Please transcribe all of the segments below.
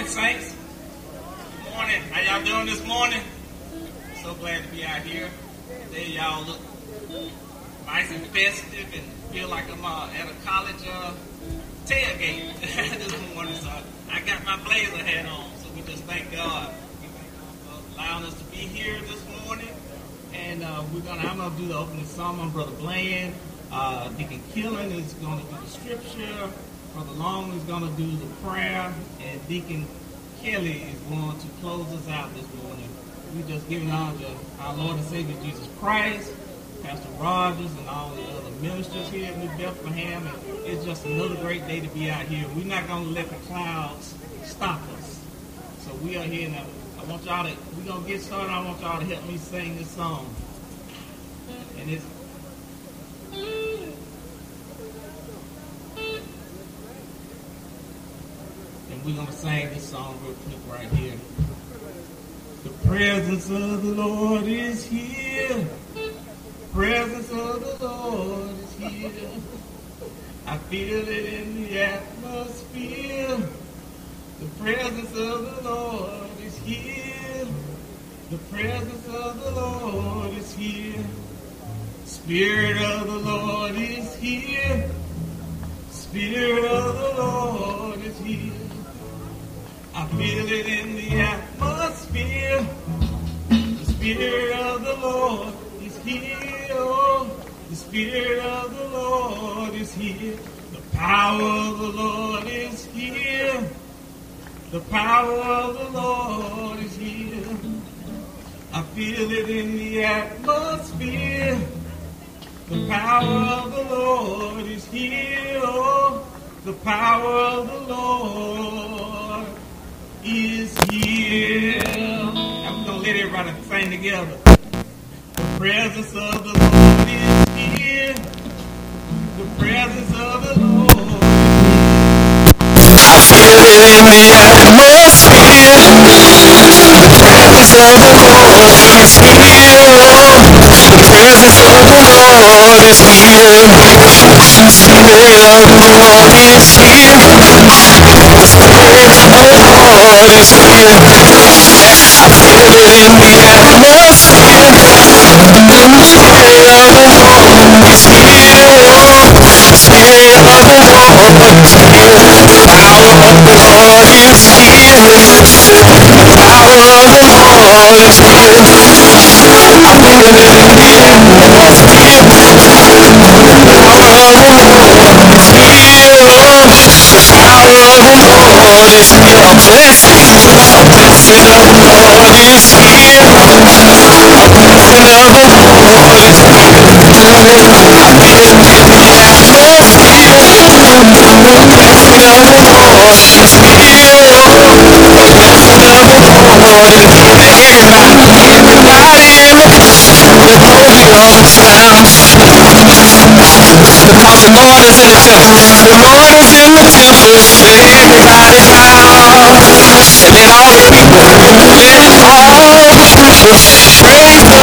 morning, saints. Good morning. How y'all doing this morning? So glad to be out here. Today y'all look nice and festive and feel like I'm at a college tailgate this morning. So I got my blazer hat on. So we just thank God. We thank God for allowing us to be here this morning. And I'm gonna do the opening song. I'm Brother Bland. Deacon Killen is gonna do the scripture. Brother Long is going to do the prayer, and Deacon Kelly is going to close us out this morning. We just giving honor to our Lord and Savior Jesus Christ, Pastor Rogers, and all the other ministers here in New Bethlehem. And it's just another great day to be out here. We're not going to let the clouds stop us. So we are here now. We're going to get started. I want y'all to help me sing this song. And it's we're going to sing this song real quick right here. The presence of the Lord is here. The presence of the Lord is here. I feel it in the atmosphere. The presence of the Lord is here. The presence of the Lord is here. Spirit of the Lord is here. Spirit of the Lord is here. I feel it in the atmosphere. The Spirit of the Lord is here. Oh, the Spirit of the Lord is here. The power of the Lord is here. The power of the Lord is here. I feel it in the atmosphere. The power of the Lord is here. Oh, the power of the Lord is here. I'm going to let everybody sing together. The presence of the Lord is here. The presence of the Lord is here. I feel it in the atmosphere. The presence of the Lord is here. The presence of the Lord is here. The Spirit of the Lord is here. The Spirit of the Lord is here. I feel it in the atmosphere. The Spirit of the Lord is here. The Spirit of the Lord is here. The power of the Lord is here. The power of the Lord is here. I feel it in the atmosphere. The power of the Lord is here. The power of the Lord is here. A blessing of the Lord is here. A blessing of the Lord is here. I feel it in the atmosphere. The blessing of the Lord is here. The blessing of the Lord is here. Everybody in the let the Holy Ghost down. Because the Lord is in the temple. The Lord is in the temple. Let everybody bow. And let all the people, let all the people praise the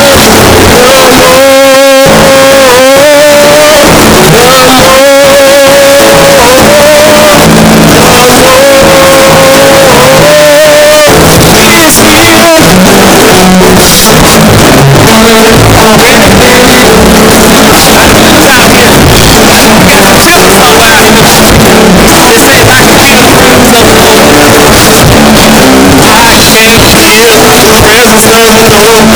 presence of the Lord.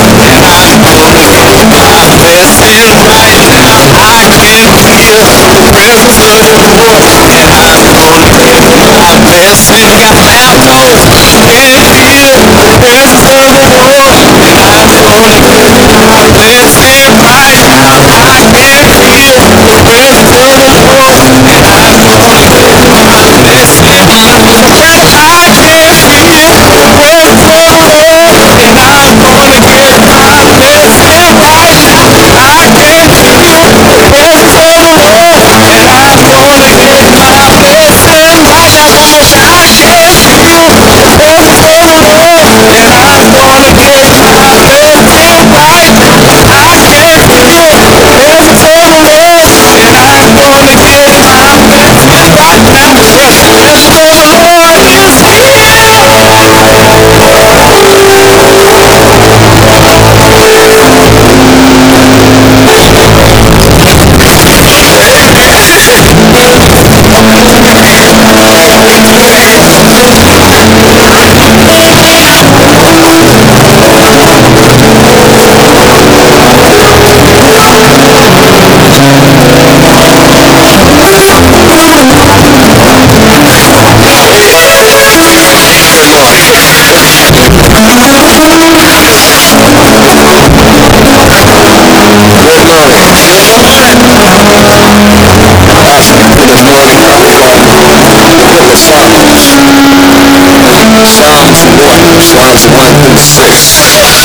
Psalms 1:6.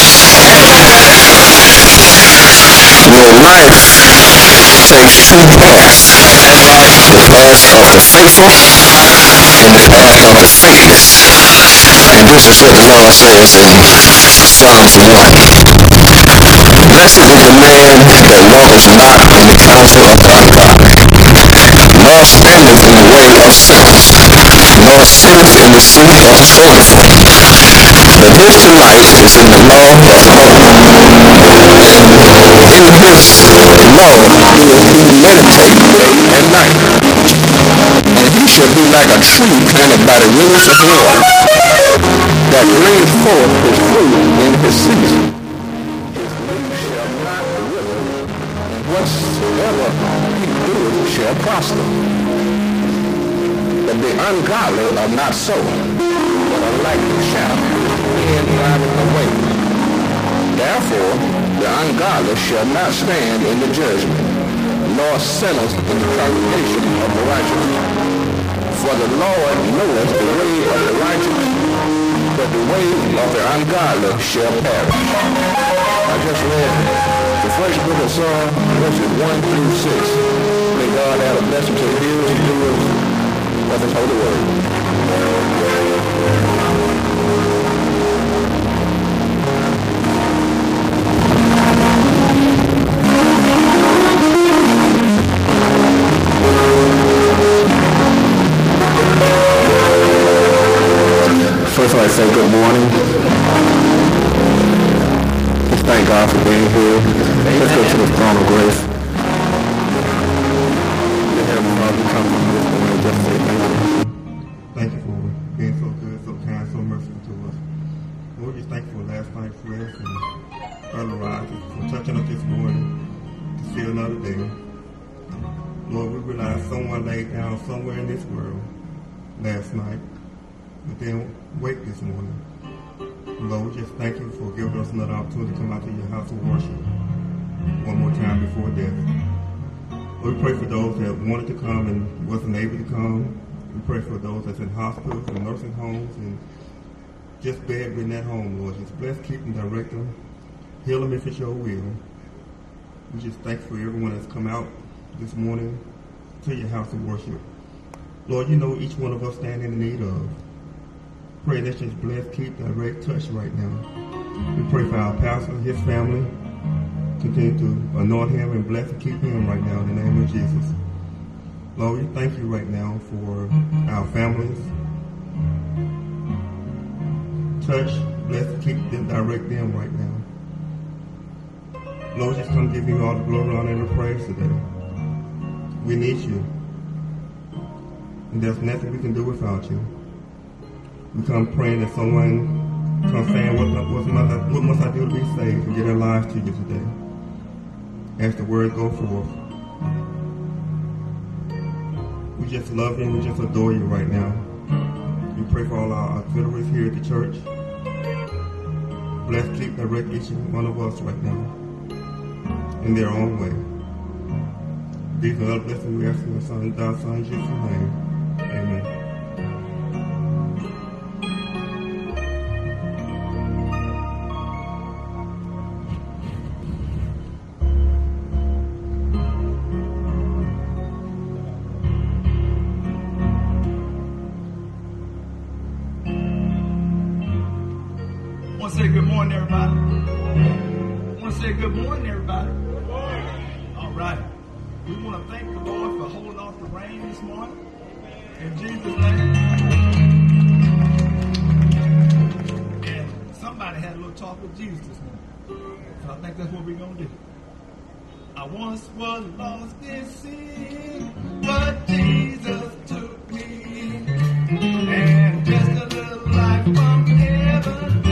Your life takes two paths, the path of the faithful and the path of the faithless. And this is what God says in Psalms 1. Blessed is the man that walketh not in the counsel of ungodly, nor standeth in the way of sinners, nor sitteth in the seat of the scornful. But his delight is in the law of the Lord, and in his law will he meditate day and night. And he shall be like a tree planted by the rivers of water, that brings forth his fruit in his season. His leaf shall not wither, and whatsoever he doeth shall prosper. But the ungodly are not so, but are like the shadow and driving away. Therefore, the ungodly shall not stand in the judgment, nor sinners in the congregation of the righteous. For the Lord knoweth the way of the righteous, but the way of the ungodly shall perish. I just read the first book of Psalms, verses 1 through 6. May God add a blessing to the hearers and doers of his holy word. First, I'd like to say good morning. Just thank God for being here. Let's go to the throne of grace. Heavenly Father, come this morning just say thank you. Thank you for being so good, so kind, so merciful to us. Lord, we thank you for last night's rest and early rising, for touching us this morning to see another day. Lord, we realize someone laid down somewhere in this world last night, but then wake this morning. Lord, we just thank you for giving us another opportunity to come out to your house of worship one more time before death. Lord, we pray for those that wanted to come and wasn't able to come. We pray for those that's in hospitals and nursing homes and just bedridden at home, Lord. Just bless, keep them, direct them, heal them if it's your will. We just thank you for everyone that's come out this morning to your house of worship. Lord, you know each one of us stand in need of. Pray that you just bless, keep, direct, touch right now. We pray for our pastor, his family. Continue to anoint him and bless and keep him right now in the name of Jesus. Lord, we thank you right now for our families. Touch, bless, keep them, direct them right now. Lord, just come give you all the glory, honor, and the praise today. We need you. And there's nothing we can do without you. We come praying that someone comes saying, what must I do to be saved and get their lives to you today? As the word go forth. We just love you and we just adore you right now. We pray for all our auxiliaries here at the church. Bless, keep, direct each one of us right now in their own way. These are other blessings we ask in your Son, God's Son, Jesus' name. Amen. I want to say good morning, everybody. I want to say good morning, everybody. Good morning. All right. We want to thank the Lord for holding off the rain this morning. In Jesus' name. And somebody had a little talk with Jesus this morning. So I think that's what we're going to do. I once was lost in sin, but Jesus took me. And just a little life from heaven.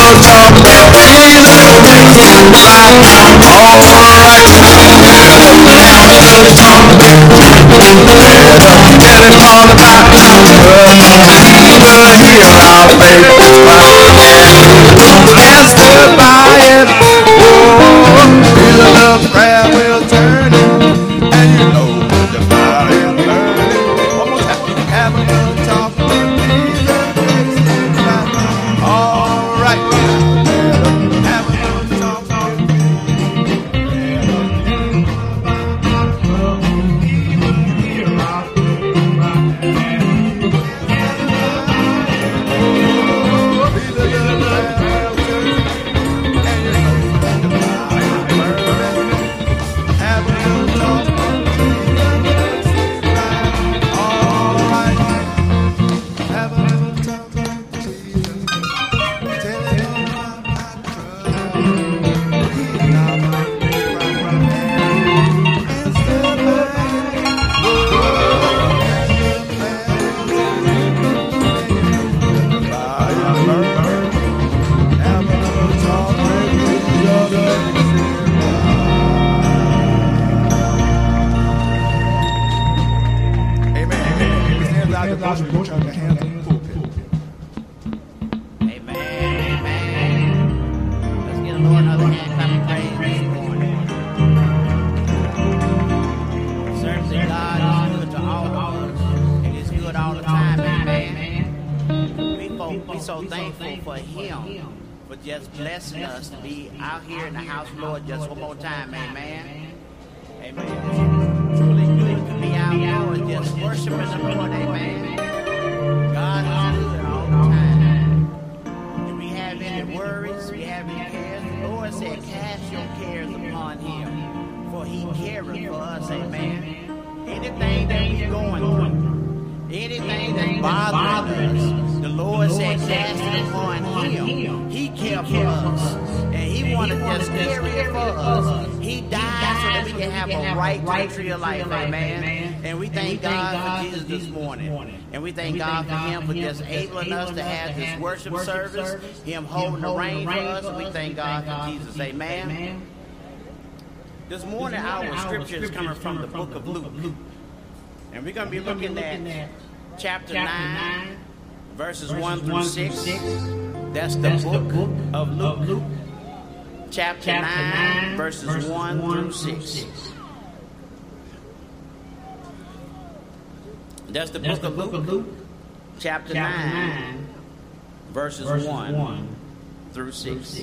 will talk of Jesus. All correction. Now we will talk of Jesus. Tell him all about Jesus. He will hear our faith. And stood by him. Oh, his love prayer will turn him. And you know the fire is burning. One more time. Have a little talk of Jesus. All right. Have a little talk of just blessing us to be out here in the house of the Lord just one more time, amen. Amen. It's truly good to be outdoors just worshiping the Lord, amen. God is good all the time. If we have any worries, we have any cares, the Lord said, cast your cares upon him, for he careth for us, amen. Anything that we're going through, anything that's bothering us, the Lord said, cast it upon him. He cares for us, and he wanted to just carry it for us. He died so that we can have a right tree of life, amen. And we thank God for Jesus this morning. And we thank God for him for just enabling us to have this worship service, him holding the reign for us, and we thank God for Jesus, amen. This morning, our scripture is coming from the book of Luke. And we're going to be looking at chapter 9, verses 1 through 6. That's the book of Luke. Chapter 9, verses 1 through 6. That's the book of Luke. Chapter 9, verses 1 through 6.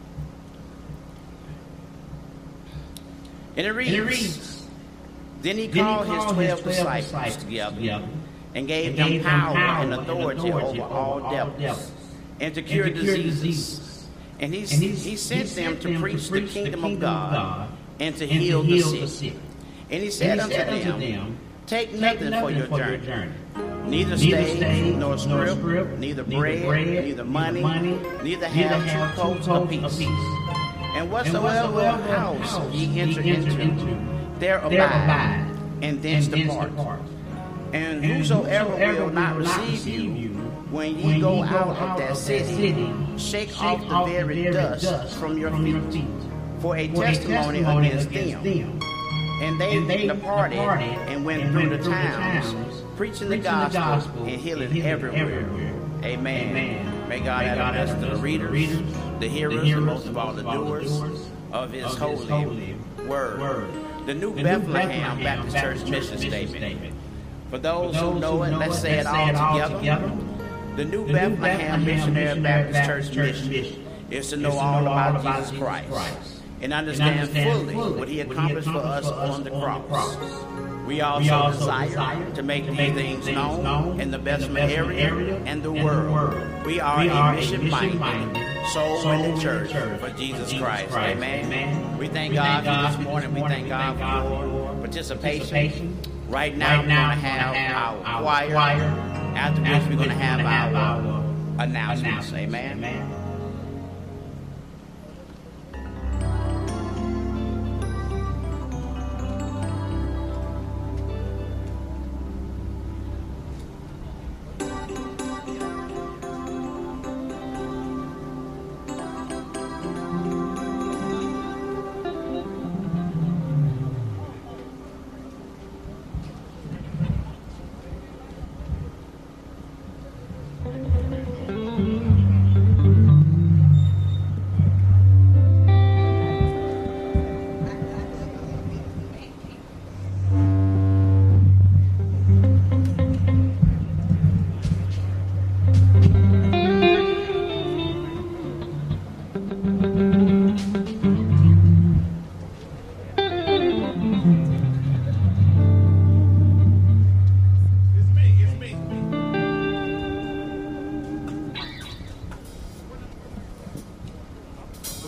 And it reads, Then he called his 12 disciples together and gave them power and authority over all devils and to cure diseases. And he sent them to preach the kingdom of God and to heal the sick. And he said unto them, Take nothing for your journey, neither stay, nor scrip, neither bread, neither money, neither have 2 coats apiece. And whatsoever house ye enter into, there abide, and thence depart. And whosoever will not receive you, when ye go out of that city, shake off the very dust from your feet, for a testimony against them. And they departed and went through the towns, preaching the gospel and healing everywhere. Amen. May God add us to the readers, the hearers, and most of all the doers of his holy word. The New Bethlehem Baptist Church mission statement. For those who know it, let's say it all together. The New Bethlehem Missionary Baptist Church mission is to know all about Jesus Christ and understand fully what he accomplished for us on the cross. We also desire to make these things known in the Bessemer area and the world. We are a mission-minded, soul-winning church for Jesus Christ. Amen. We thank God for this morning. We thank God for your participation. Right now, we're going to have our choir, after which we're going to have our announcements. Amen.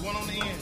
one on the end.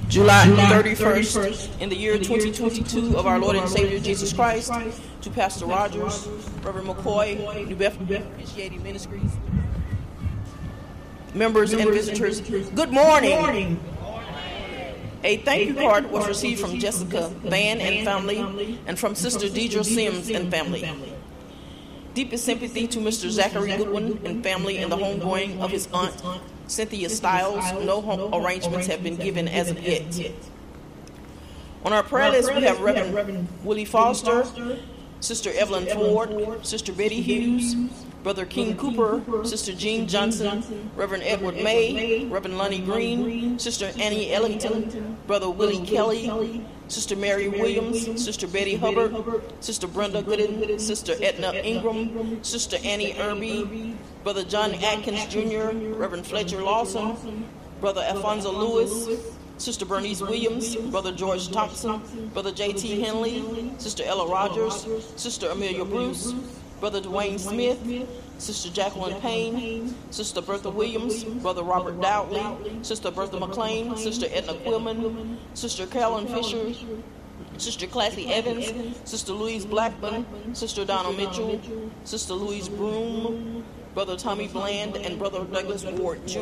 July 31st, in the year 2022 of our Lord and Savior Jesus Christ, to Pastor Rogers, Reverend McCoy, New Bethlehem Officiating Ministries, members and visitors, good morning. A thank you card was received from Jessica Van and family, and from Sister Deidre Sims and family. Deepest sympathy to Mr. Zachary Goodwin and family in the homegoing of his aunt, Cynthia Stiles. No home arrangements have been given as of yet. On our prayer list, we have Reverend Willie Foster, Sister Evelyn Ford, Sister Betty Hughes, Brother King Cooper, Sister Jean Johnson, Reverend Edward May, Reverend Lonnie Green, Sister Annie Ellington, Brother Willie Kelly, Sister Mary Williams, Sister Betty Hubbard, Sister Brenda Gooden, Sister Edna Ingram, Sister Annie Irby, Brother John Atkins Jr., Reverend Fletcher Lawson, Brother Alfonso Lewis, Sister Bernice Williams, Brother George Thompson, Brother J.T. Henley, Sister Ella Rogers, Sister Amelia Bruce, Brother Dwayne Smith, Sister Jacqueline Payne, Sister Bertha Williams, Brother Robert Dowdley, Sister Bertha McLean, Sister Edna Quillman, Sister Carolyn Fisher, Sister Classy Evans, Sister Louise Blackburn, Sister Donna Mitchell, Sister Louise Broom, Brother Tommy Bland, and Brother Douglas Ward Jr.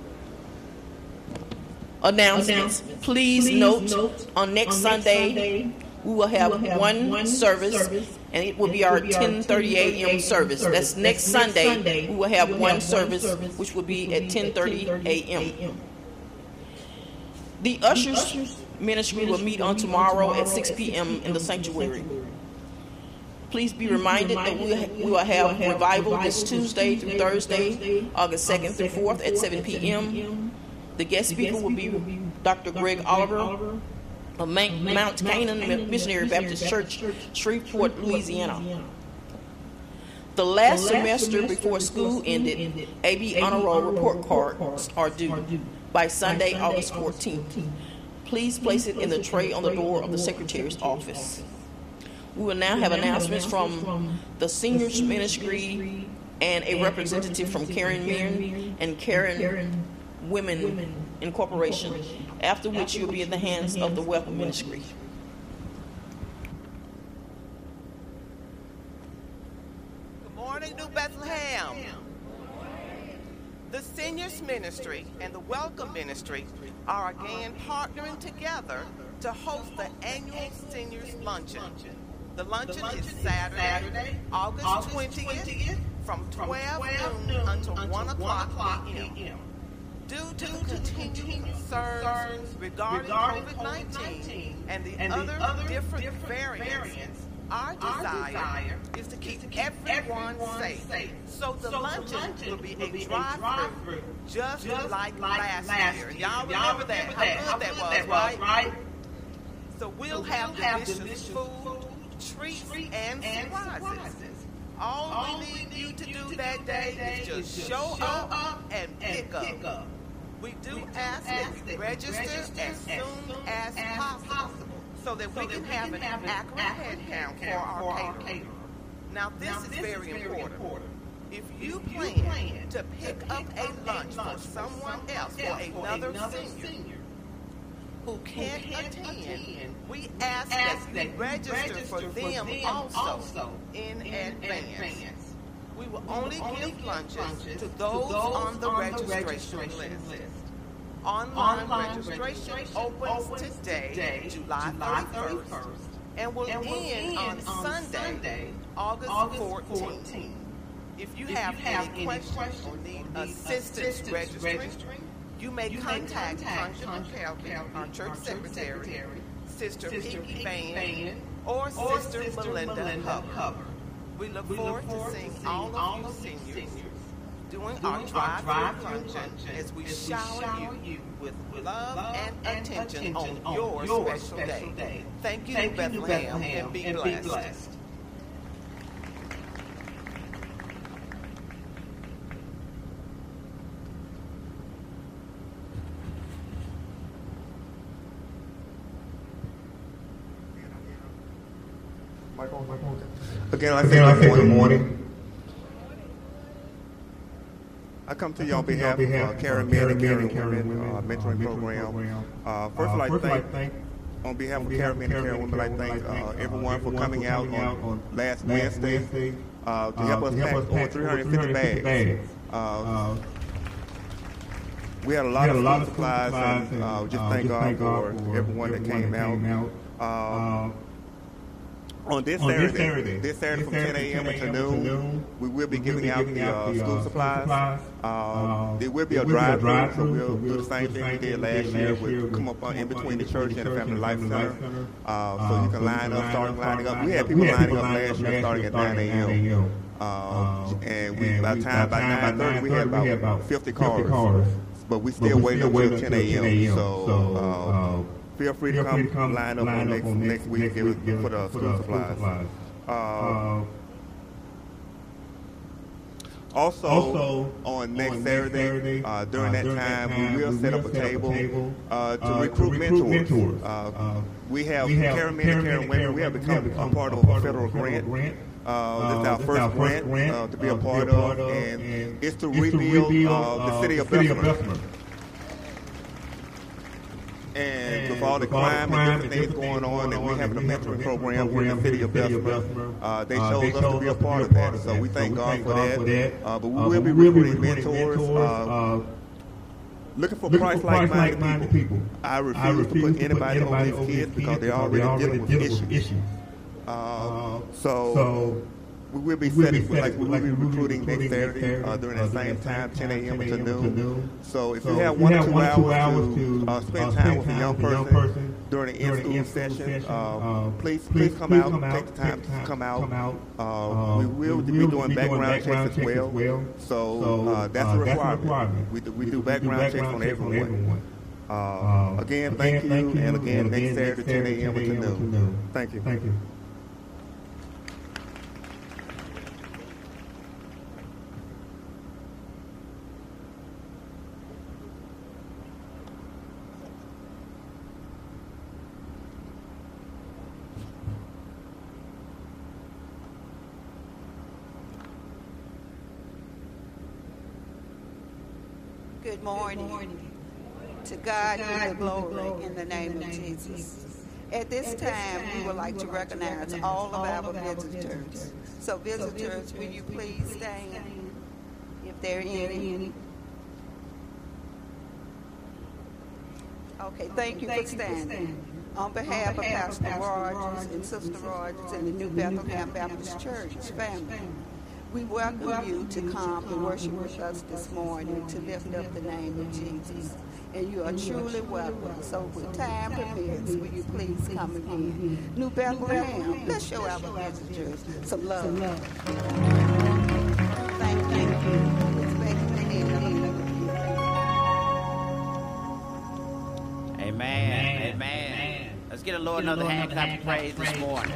Announcements. Please note, on next Sunday, we will have one service, and it will be our 10:30 a.m. service. That's next Sunday. We will have one service, which will be at 10:30 a.m. The Ushers Ministry will meet on tomorrow at 6 p.m. in the sanctuary. Please be reminded that we will have revival this Tuesday through Thursday, August 2nd through 4th at 7 p.m. The guest speaker will be Dr. Greg Oliver of Mount Canaan Missionary Baptist Church, Shreveport, Louisiana. The last semester before school ended, AB Honor Roll report cards are due by Sunday, August 14th. Please place it in the tray on the door of the Secretary's office. We will now have announcements from the Seniors Ministry and a representative from Karen Meehan and Karen Women Incorporation, after which you'll be in the hands of the Welcome Ministry. Good morning, New Bethlehem. The Seniors Ministry and the Welcome Ministry are again partnering together to host the annual Seniors Luncheon. The luncheon is Saturday, August 20th, from 12 noon until 1 o'clock p.m. Due to the continuing concerns regarding COVID-19 and the other different variants, our desire is to keep everyone safe. So the luncheon will be a drive-through, just like last year. Y'all remember that? How good that was, right? So we'll have delicious food, treats, and surprises. All we need you to do that day is just show up and pick up. We do ask that you register as soon as possible so that we can have an accurate head count for our caterer. Now this is very important. If you plan to pick up a lunch for someone else or another senior who can't attend, we ask that you register for them also in advance. We will only give lunches to those on the registration list. Online registration opens today, July 31st, and will end on Sunday, August 14th. If you have any questions or need assistance registering, you may contact Function McKelvey, our church secretary, Sister Pinky Van, or Sister Melinda Hubbard. We look forward to seeing all of you seniors doing our drive-through luncheon as we shower you with love and attention on your special day. Thank you, New Bethlehem, and be blessed. Again, I thank you for the morning. I come to you on behalf of Caring Men and Caring Women mentoring program. First, I'd like to thank, on behalf of Caring Men and Caring Women, I'd like to thank everyone for coming out on last Wednesday to help us pack over 350 bags. We had a lot of supplies, and just thank God for everyone that came out. On this Saturday from 10 a.m. to noon, we will be giving out the school supplies. There will be a drive-through, so we'll do the same thing we did last year. We'll come up in between the church and the Family Life Center, so you can start lining up. We had people lining up last year starting at 9 a.m. And by 9:30, we had about 50 cars, but we still waiting until 10 a.m. So feel free to come line up on next week for the school supplies. Also, on next Saturday, during that time, we will set up a table to recruit mentors. We have Caring Men and Caring Women. We have become a part of a federal grant. This is our first grant to be a part of, and it's to rebuild the city of Bessemer. And with all the crime and different things going on, and we're having a mentoring program here in the city of Bessemer, they chose us to be a part of that. So we thank God for that. But we will be recruiting mentors, looking for Christ-like-minded people. I refuse to put anybody over these kids because they're already dealing with issues. So we will be recruiting next Saturday during that same time, 10 a.m. to noon. So if you have 1 or 2 hours to spend time with a young person during the in-school session, please come out, take the time to come out. We will be doing background checks as well. So that's a requirement. We do background checks on everyone. Again, thank you, and again, next Saturday, 10 a.m. to noon. Thank you. Good morning. To God be the glory in the name of Jesus. At this time, we would like to recognize all of our visitors. So visitors, will you please stand if there are any? Okay, thank you for standing. On behalf of Pastor Rogers and Sister Rogers and the New Bethlehem Baptist Church family, we welcome you to come and worship with us this morning to lift up the name of Jesus. And you are truly welcome. So with time permits, will you please come again? New Bethlehem, let's show our visitors some love. Thank you. Amen. Let's get a Lord another hand clap of praise this morning.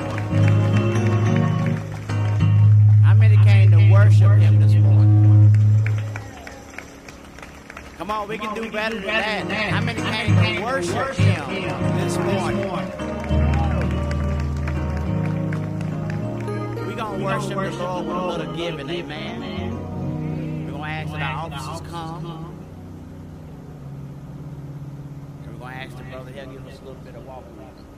How many came to worship Him this morning? Come on, we can do better than that. How many came to worship Him this morning? We're going to worship the Lord with a little giving, amen. We're going to ask that our officers come. And we're going to ask the brother here to give us a little bit of walking.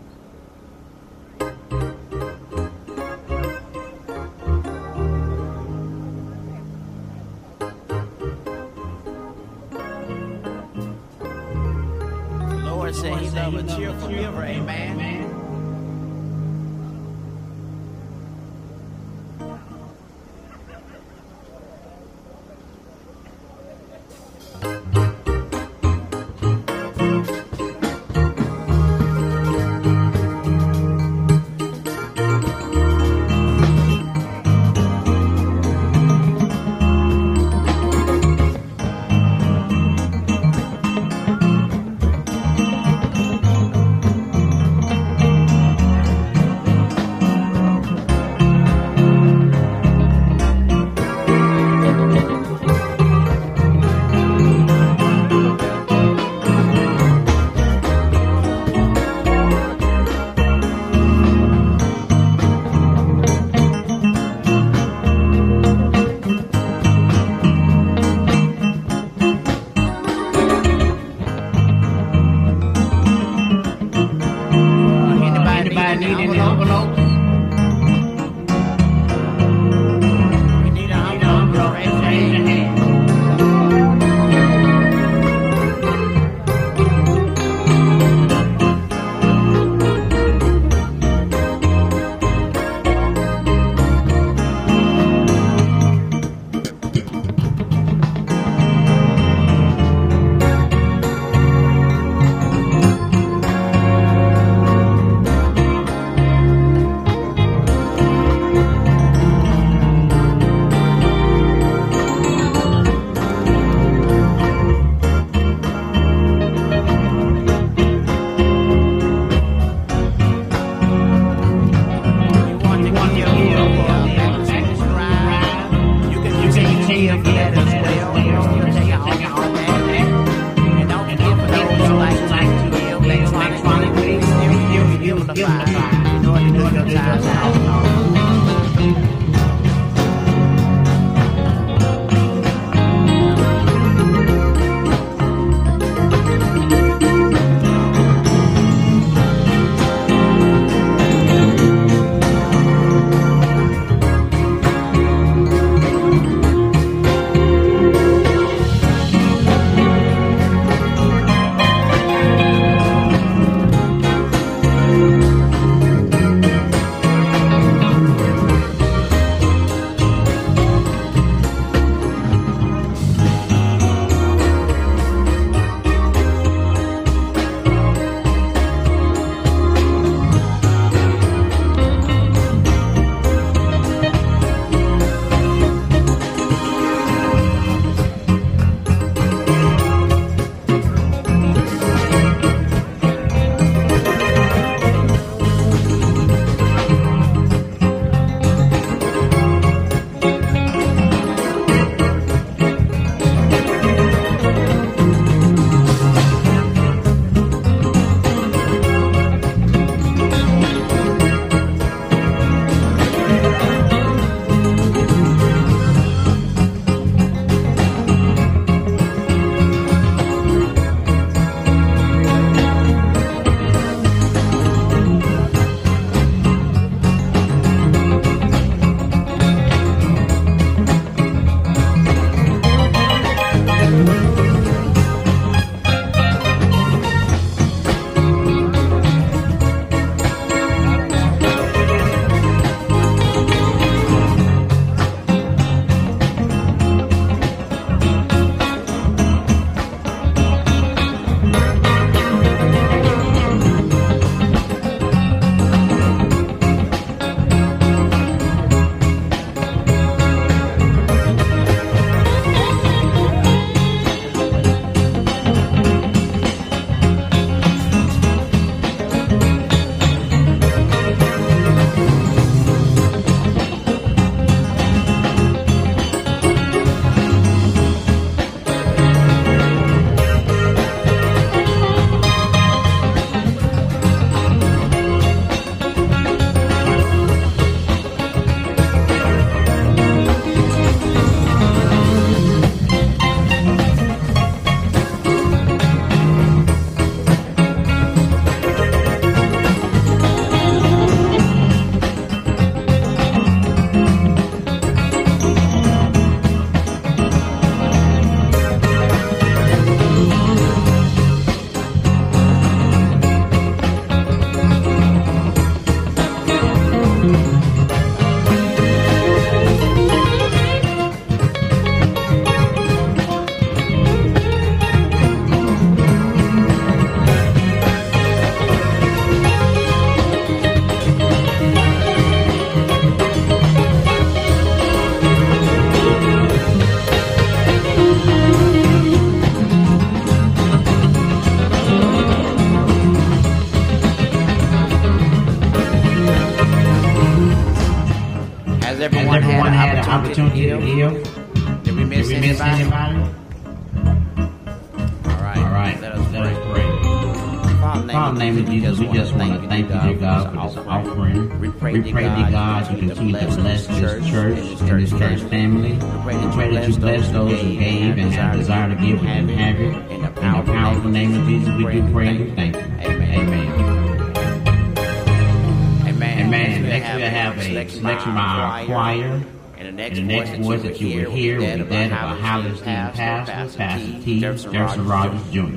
Say He loves a cheerful giver, amen. Has everyone had an opportunity to give? Did we miss anybody? All right. Let us pray. Father, name of Jesus, we just want to thank you, dear God, for this offering. We pray, dear God, you continue to bless this church and this church family. We pray that you bless those who gave and have desire to give and have it. In the powerful name of Jesus, we do pray and we thank you. Amen. Amen. Next we'll have a selection by our choir. And the next voice that you will hear will be that of our highly esteemed pastor, Pastor T. Jefferson Rogers, Jr.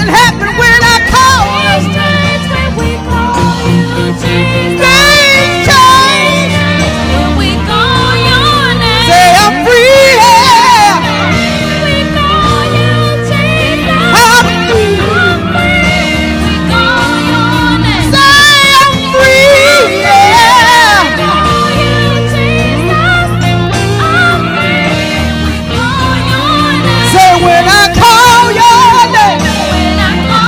Something happened when I call. Things change when we call you Jesus. Things change When we call your name. Say I'm free. Yeah. When we call you Jesus. I'm free. I'm free. We call your name. Say I'm free. Yeah. Call you Jesus. I'm free. We call your name. Say when I call your name. When I call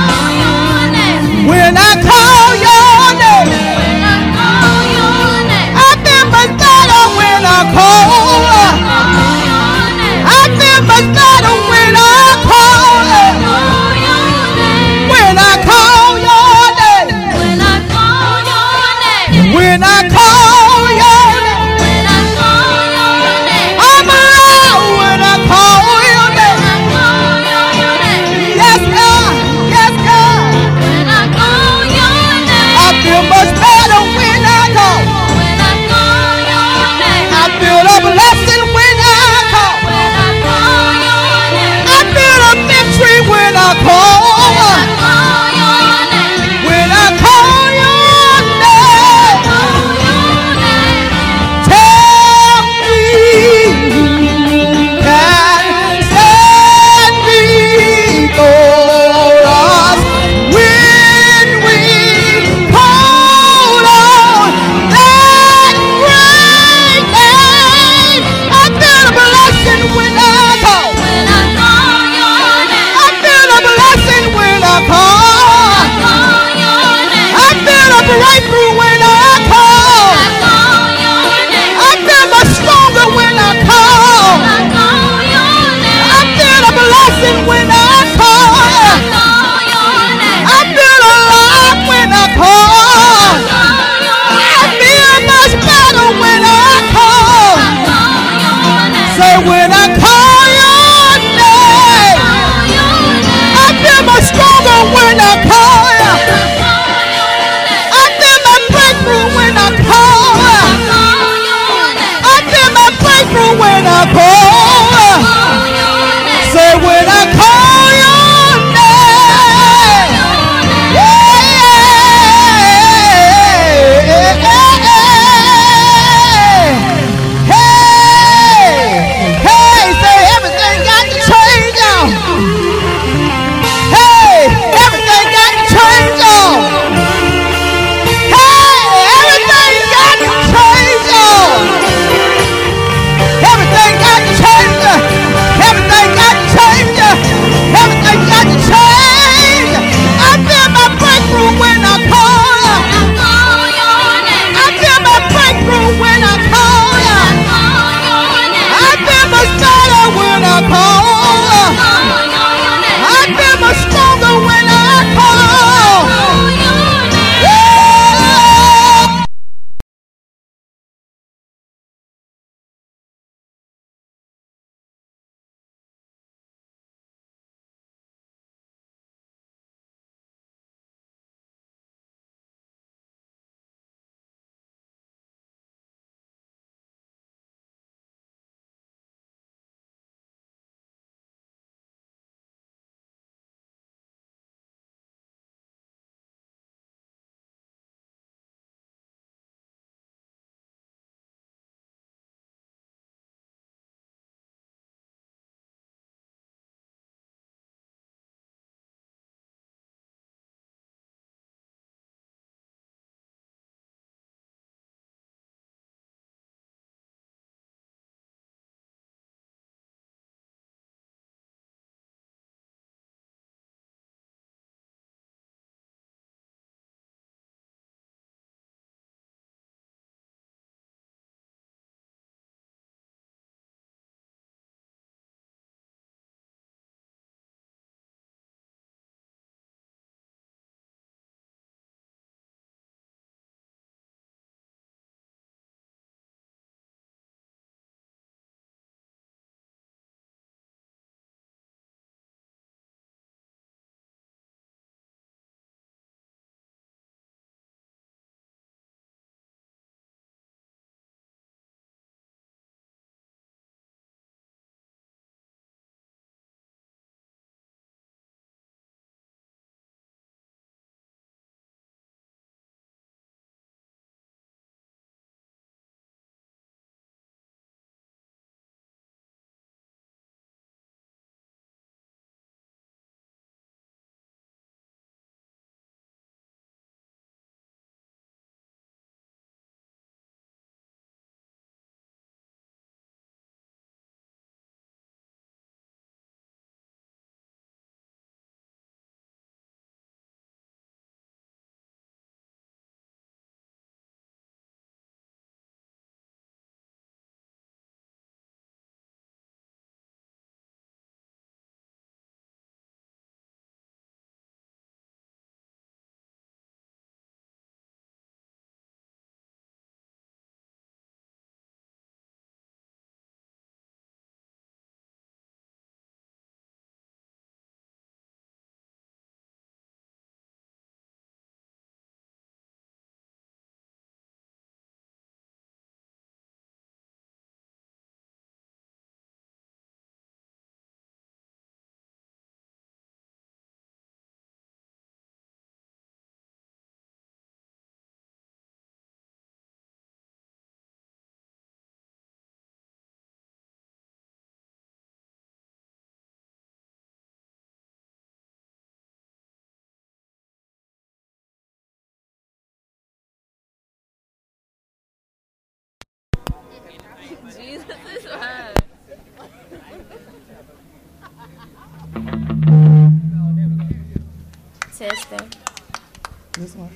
Testing. This one.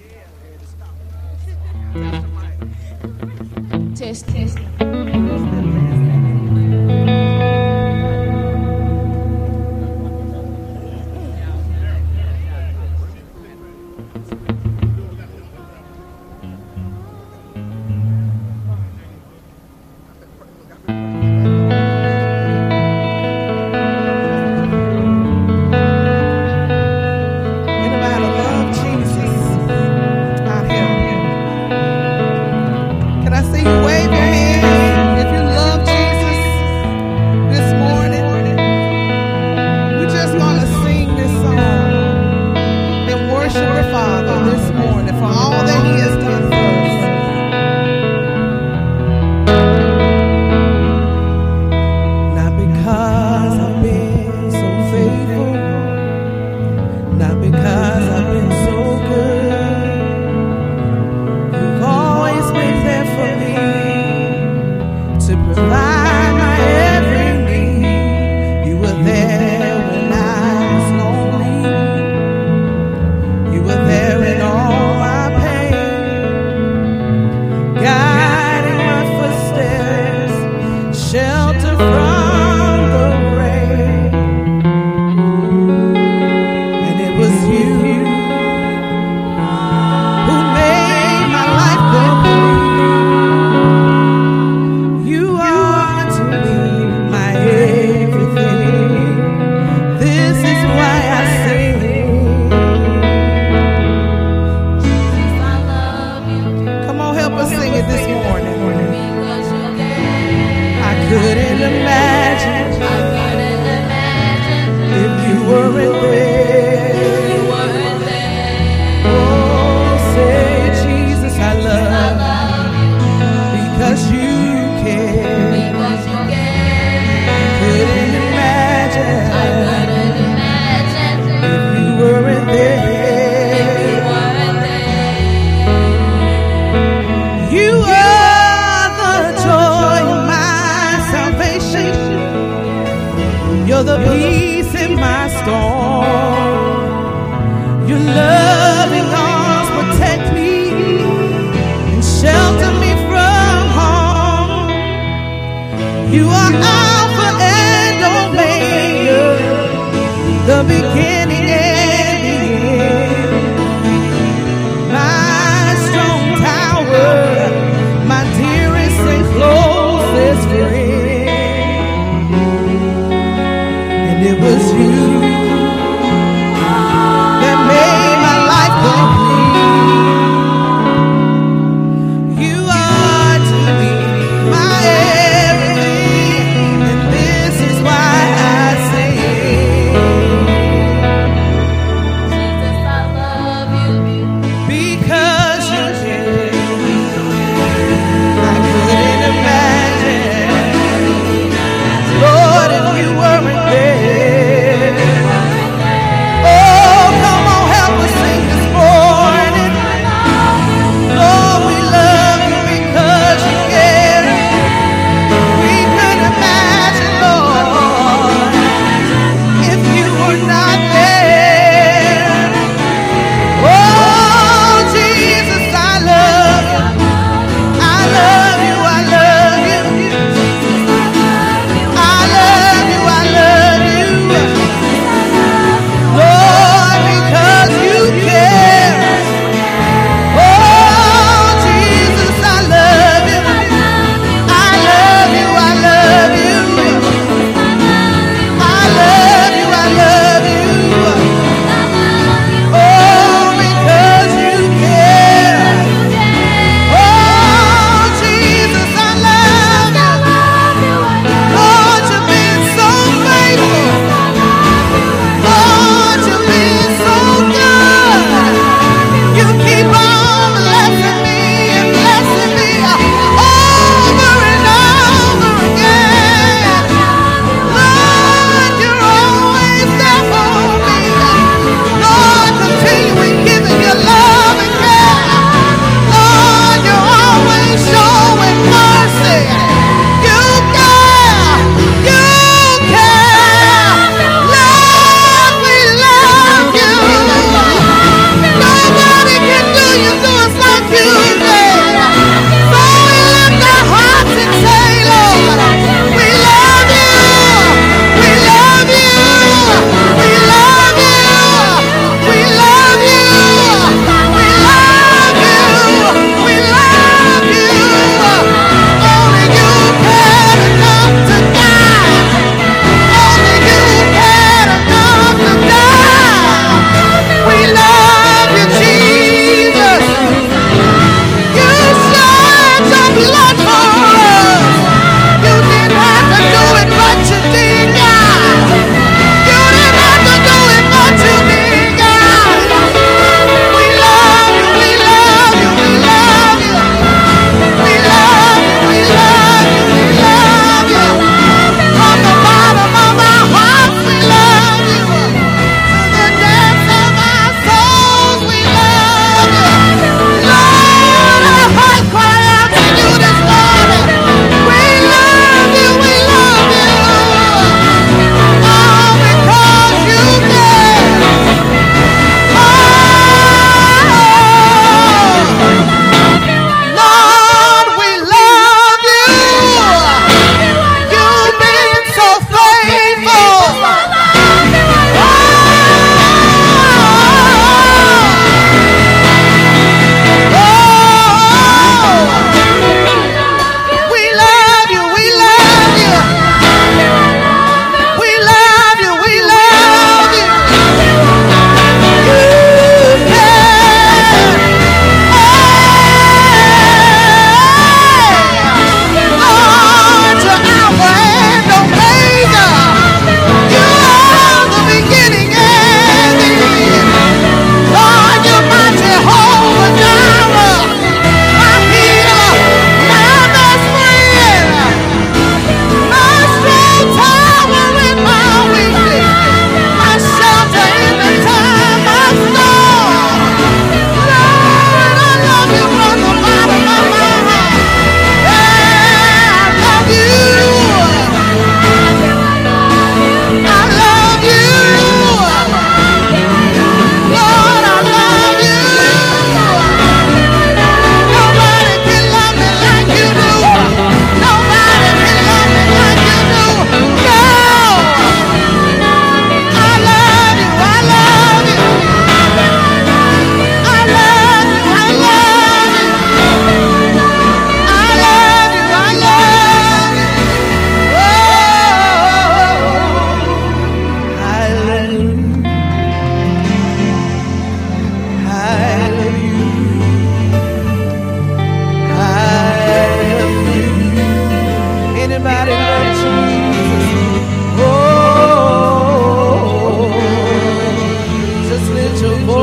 Test.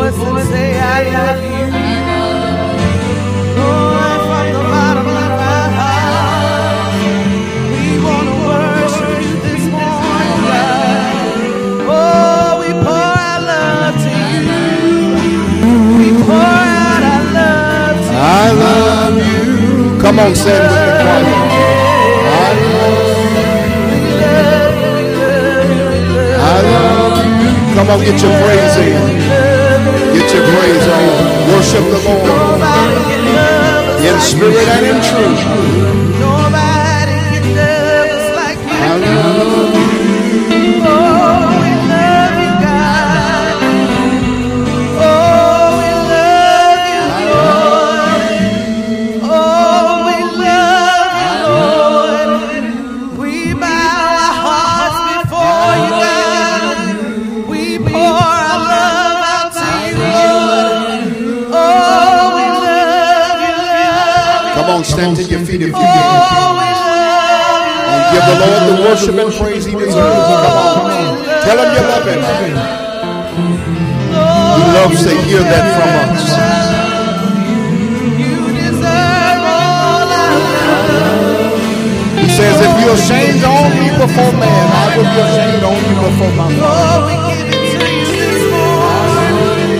voice and say, I love you. Lord, from the bottom of our heart, we want to worship you this morning, God. Oh, we pour our love to you. We pour out our love to you. I love you. Come on, say it with the choir. I love you. Come on, get your praise in. Get your praise on. Worship the Lord in spirit and in truth. Nobody can love us like you. I love you. Oh, we love you, God. Oh, we love you, Lord. Oh, we love you, Lord. We bow our hearts before you, God. We pour our love out to you, Lord. Oh, we love you, Lord. Come on, stand to your feet if you can. Oh, we love you, And give the Lord the worship and praise he deserves. Come on. Tell him you love him. He loves to hear that from us. You deserve all our love. He says, if you're ashamed on me before man, I will be ashamed on you before my Father. Oh, we give it to you this morning.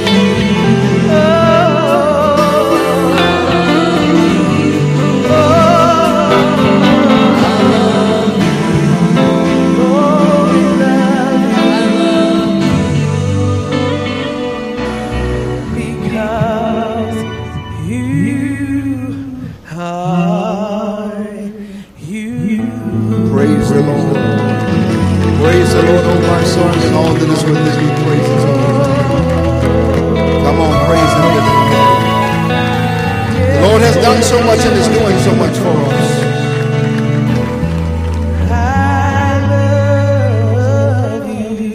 Because you are you. Praise the Lord. Praise the Lord, oh my soul, and all that is within me. Praise his holy name. Come on, praise him. The Lord has done so much and is doing so much for us. I love you.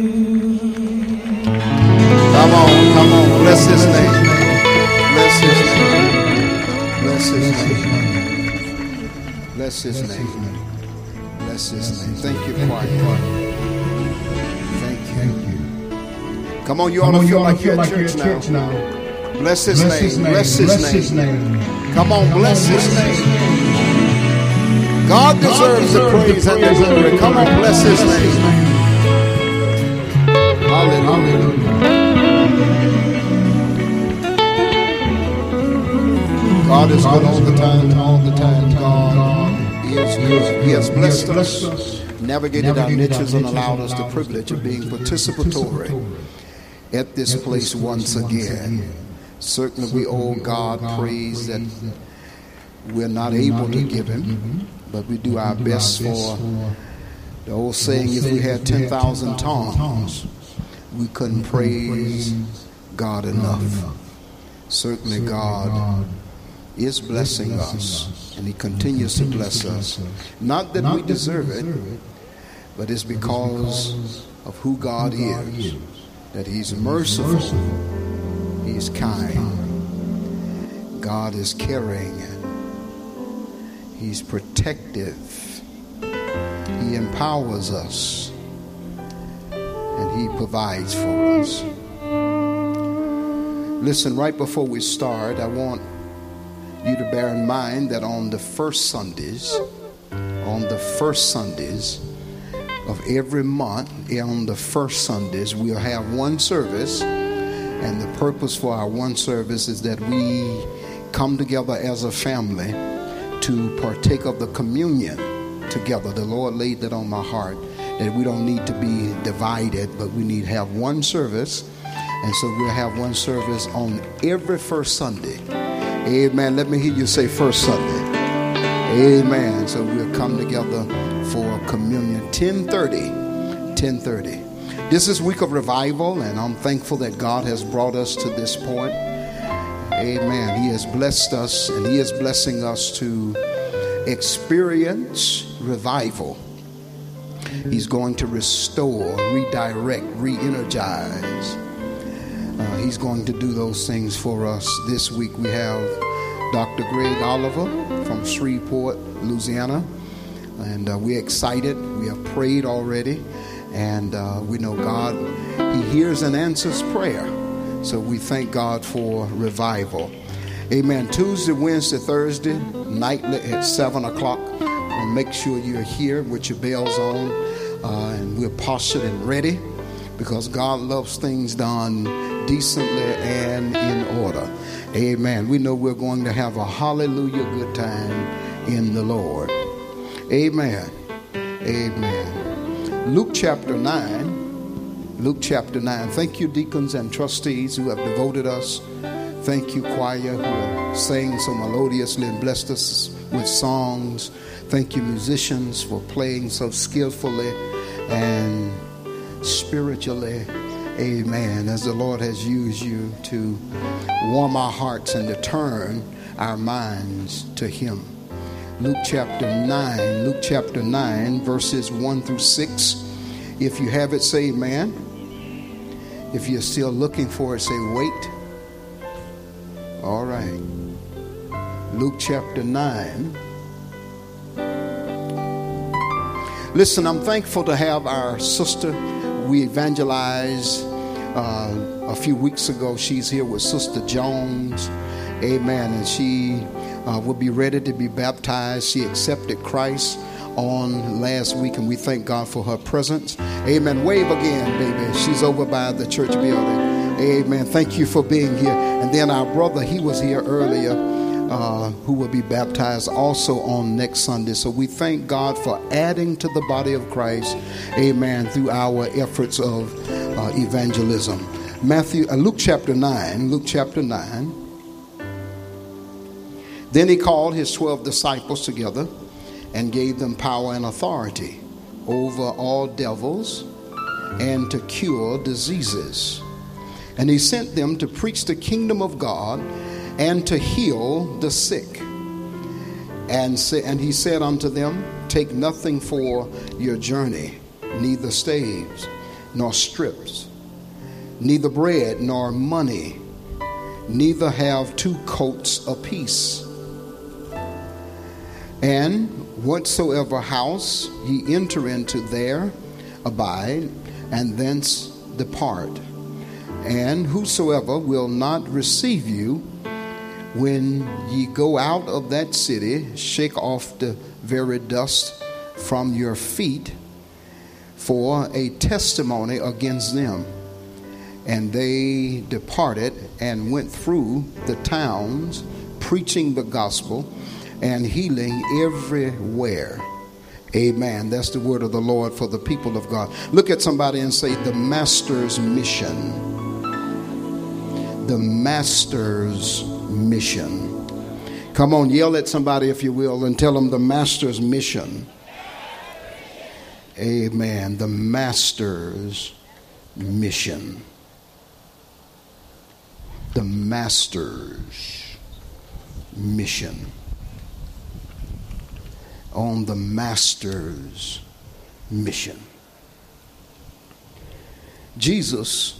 Come on, come on. Bless his name. Bless his name. Bless his name. Bless his name. Bless his name. Thank you, choir. Thank you. Come on, you ought to feel like you're at church now. Bless his name. Bless his name. Come on, bless his name. God deserves the praise and the glory. Come on, bless his name. Hallelujah. God is good all the time, all the time. God is good. He has blessed us, navigated our niches, and allowed us the privilege of being participatory at this place once again. Certainly we owe God praise that we're not able to give him, but we do our best for the old saying, if we had 10,000 tongues, we couldn't praise God enough. Certainly God is blessing us, and he continues to bless us. Not that we deserve it, but it's because of who God is, that he's merciful, he's kind, God is caring, he's protective, he empowers us, and he provides for us. Listen, right before we start, I want you to bear in mind that on the first Sundays of every month, on the first Sundays, we'll have one service, and the purpose for our one service is that we come together as a family to partake of the communion together. The Lord laid that on my heart, that we don't need to be divided, but we need to have one service, and so we'll have one service on every first Sunday. Amen. Let me hear you say first Sunday. Amen. So we'll come together for communion. 10:30. This is week of revival, and I'm thankful that God has brought us to this point. Amen. He has blessed us, and he is blessing us to experience revival. He's going to restore, redirect, re-energize. He's going to do those things for us. This week we have Dr. Greg Oliver from Shreveport, Louisiana. And we're excited. We have prayed already. And we know God, he hears and answers prayer. So we thank God for revival. Amen. Tuesday, Wednesday, Thursday, nightly at 7 o'clock. We'll make sure you're here with your bells on, and we're postured and ready, because God loves things done decently and in order. Amen. We know we're going to have a hallelujah good time in the Lord. Amen. Amen. Luke chapter 9. Luke chapter 9. Thank you, deacons and trustees who have devoted us. Thank you, choir, who have sang so melodiously and blessed us with songs. Thank you, musicians, for playing so skillfully and spiritually. Amen. As the Lord has used you to warm our hearts and to turn our minds to Him. Luke chapter 9. Luke chapter 9, verses 1 through 6. If you have it, say amen. If you're still looking for it, say wait. All right. Luke chapter 9. Listen, I'm thankful to have our sister. We evangelized a few weeks ago. She's here with Sister Jones. Amen. And she will be ready to be baptized. She accepted Christ on last week, and we thank God for her presence. Amen. Wave again, baby. She's over by the church building. Amen. Thank you for being here. And then our brother, he was here earlier, who will be baptized also on next Sunday. So we thank God for adding to the body of Christ, amen, through our efforts of evangelism. Luke chapter 9. Luke chapter 9. Then he called his 12 disciples together and gave them power and authority over all devils and to cure diseases. And he sent them to preach the kingdom of God and to heal the sick. And he said unto them, take nothing for your journey, neither staves, nor strips, neither bread, nor money, neither have 2 coats apiece. And whatsoever house ye enter into, there abide, and thence depart. And whosoever will not receive you, when ye go out of that city, shake off the very dust from your feet for a testimony against them. And they departed and went through the towns, preaching the gospel and healing everywhere. Amen. That's the word of the Lord for the people of God. Look at somebody and say, the Master's mission. The Master's mission. Come on, yell at somebody if you will and tell them the Master's mission. Amen. The Master's mission. The Master's mission. On the Master's mission. Jesus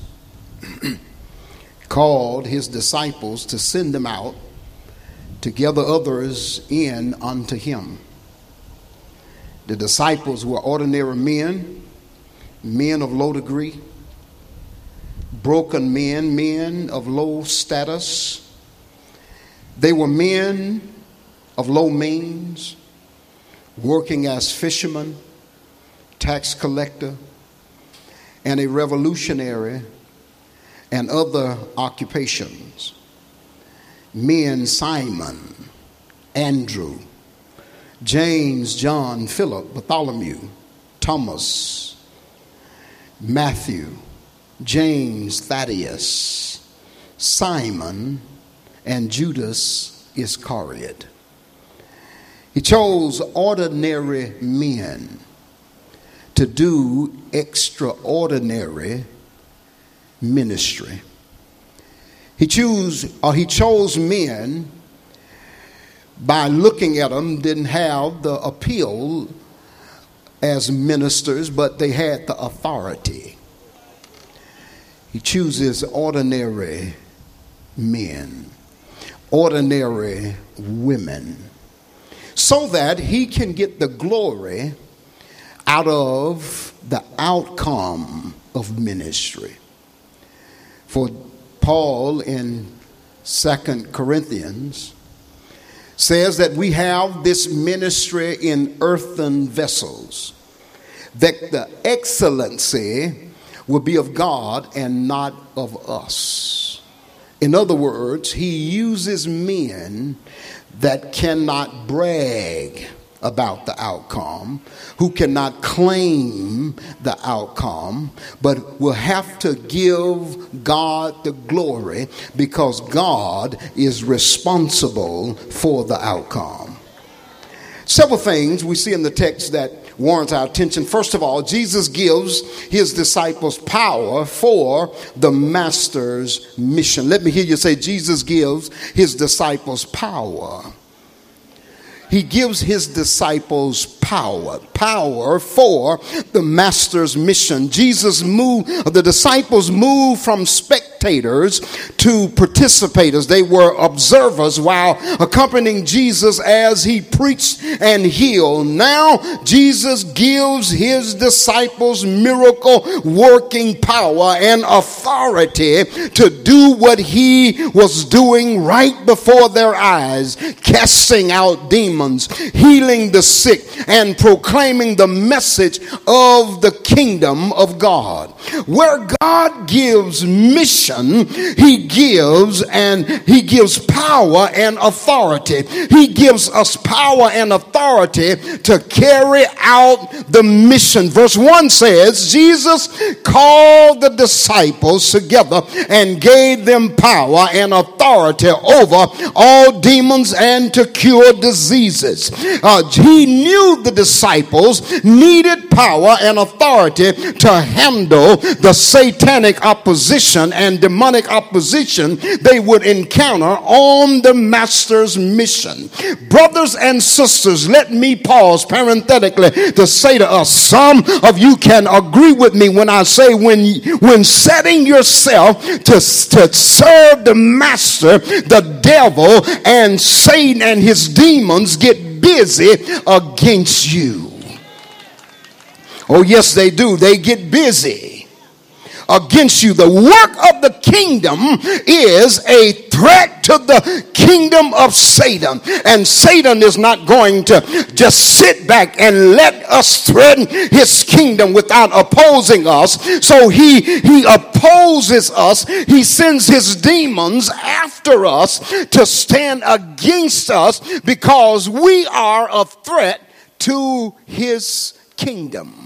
called his disciples to send them out to gather others in unto him. The disciples were ordinary men, men of low degree, broken men, men of low status. They were men of low means, working as fishermen, tax collector, and a revolutionary, and other occupations. Men Simon, Andrew, James, John, Philip, Bartholomew, Thomas, Matthew, James, Thaddeus, Simon, and Judas Iscariot. He chose ordinary men to do extraordinary ministry. He chose men by looking at them, didn't have the appeal as ministers, but they had the authority. He chooses ordinary men, ordinary women, so that he can get the glory out of the outcome of ministry. For Paul in 2 Corinthians says that we have this ministry in earthen vessels, that the excellency will be of God and not of us. In other words, he uses men that cannot brag about the outcome, who cannot claim the outcome, but will have to give God the glory because God is responsible for the outcome. Several things we see in the text that warrants our attention. First of all, Jesus gives his disciples power for the master's mission. Let me hear you say, Jesus gives his disciples power. He gives his disciples power for the master's mission. The disciples moved from spectators to participators. They were observers while accompanying Jesus as he preached and healed. Now Jesus gives his disciples miracle working power and authority to do what he was doing right before their eyes, casting out demons, healing the sick, and proclaiming the message of the kingdom of God. Where God gives mission, he gives power and authority. He gives us power and authority to carry out the mission. Verse 1 says, Jesus called the disciples together and gave them power and authority over all demons and to cure diseases. He knew the disciples needed power and authority to handle the satanic opposition and demonic opposition they would encounter on the master's mission. Brothers and sisters, let me pause parenthetically to say to us, some of you can agree with me when I say when setting yourself to serve the master, the devil and Satan and his demons get busy against you. Oh yes, they do. They get busy against you. The work of the kingdom is a threat to the kingdom of Satan. And Satan is not going to just sit back and let us threaten his kingdom without opposing us. So he opposes us. He sends his demons after us to stand against us because we are a threat to his kingdom.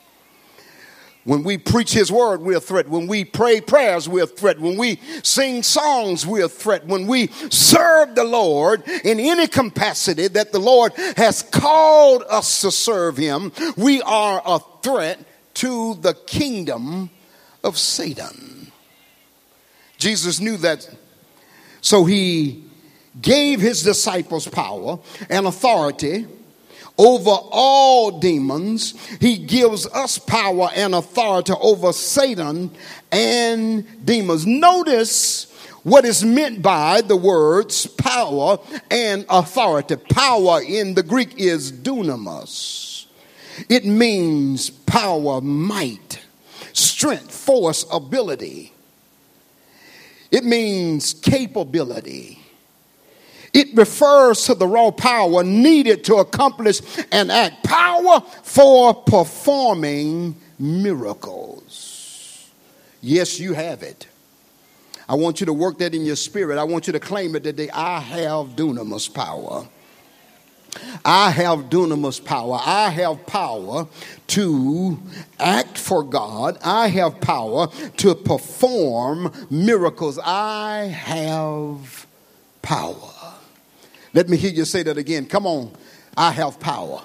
When we preach his word, we're a threat. When we pray prayers, we're a threat. When we sing songs, we're a threat. When we serve the Lord in any capacity that the Lord has called us to serve him, we are a threat to the kingdom of Satan. Jesus knew that, so he gave his disciples power and authority over all demons. He gives us power and authority over Satan and demons. Notice what is meant by the words power and authority. Power in the Greek is dunamis. It means power, might, strength, force, ability. It means capability. It refers to the raw power needed to accomplish an act. Power for performing miracles. Yes, you have it. I want you to work that in your spirit. I want you to claim it today. I have dunamis power. I have dunamis power. I have power to act for God. I have power to perform miracles. I have power. Let me hear you say that again. Come on. I have power.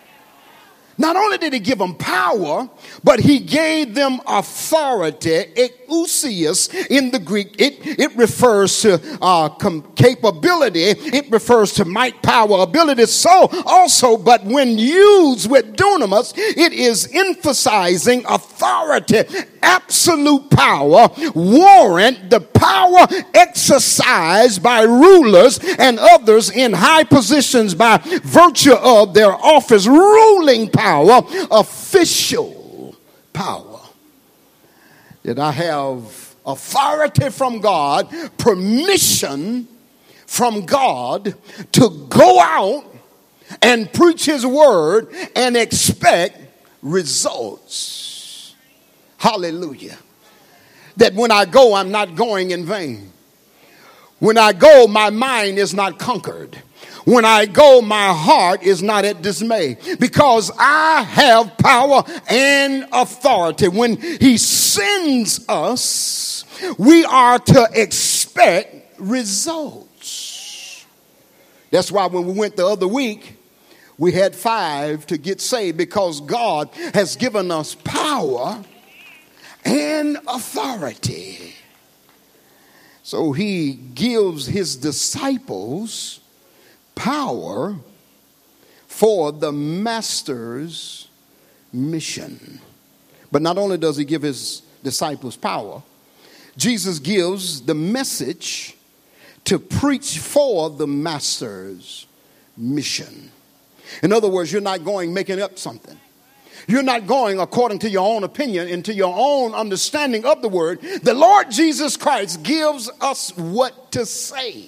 Not only did he give them power, but he gave them authority. Exousias in the Greek, it refers to capability. It refers to might, power, ability. So also, but when used with dunamis, it is emphasizing authority, absolute power, warrant, the power exercised by rulers and others in high positions by virtue of their office, ruling power, official power. That I have authority from God, permission from God to go out and preach his word and expect results. Hallelujah. That when I go, I'm not going in vain. When I go, my mind is not conquered. When I go, my heart is not at dismay, because I have power and authority. When he sends us, we are to expect results. That's why when we went the other week, we had 5 to get saved, because God has given us power and authority. So he gives his disciples power for the master's mission. But not only does he give his disciples power, Jesus gives the message to preach for the master's mission. In other words, you're not going making up something. You're not going according to your own opinion and to your own understanding of the word. The Lord Jesus Christ gives us what to say.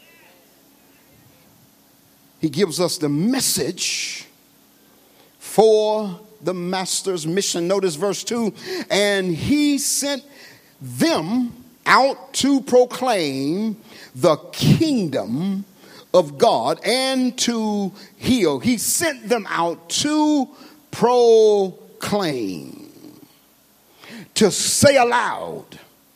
He gives us the message for the master's mission. Notice verse 2. And he sent them out to proclaim the kingdom of God and to heal. He sent them out to proclaim, to say aloud,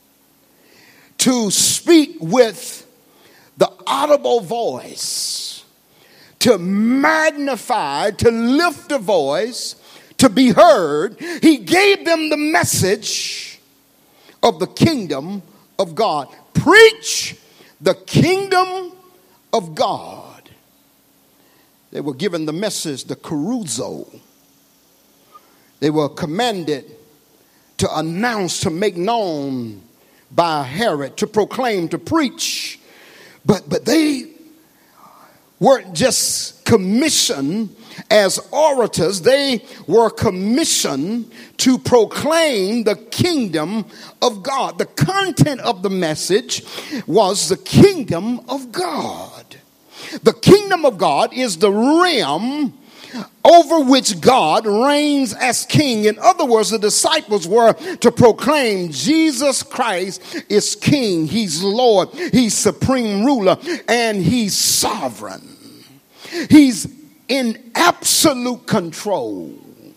to speak with the audible voice, to magnify, to lift the voice, to be heard. He gave them the message of the kingdom of God. Preach the kingdom of God. They were given the message, the keruzo. They were commanded to announce, to make known by Herod, to proclaim, to preach. But they weren't just commissioned as orators. They were commissioned to proclaim the kingdom of God. The content of the message was the kingdom of God. The kingdom of God is the realm over which God reigns as king. In other words, the disciples were to proclaim Jesus Christ is king. He's Lord. He's supreme ruler. And he's sovereign. He's in absolute control.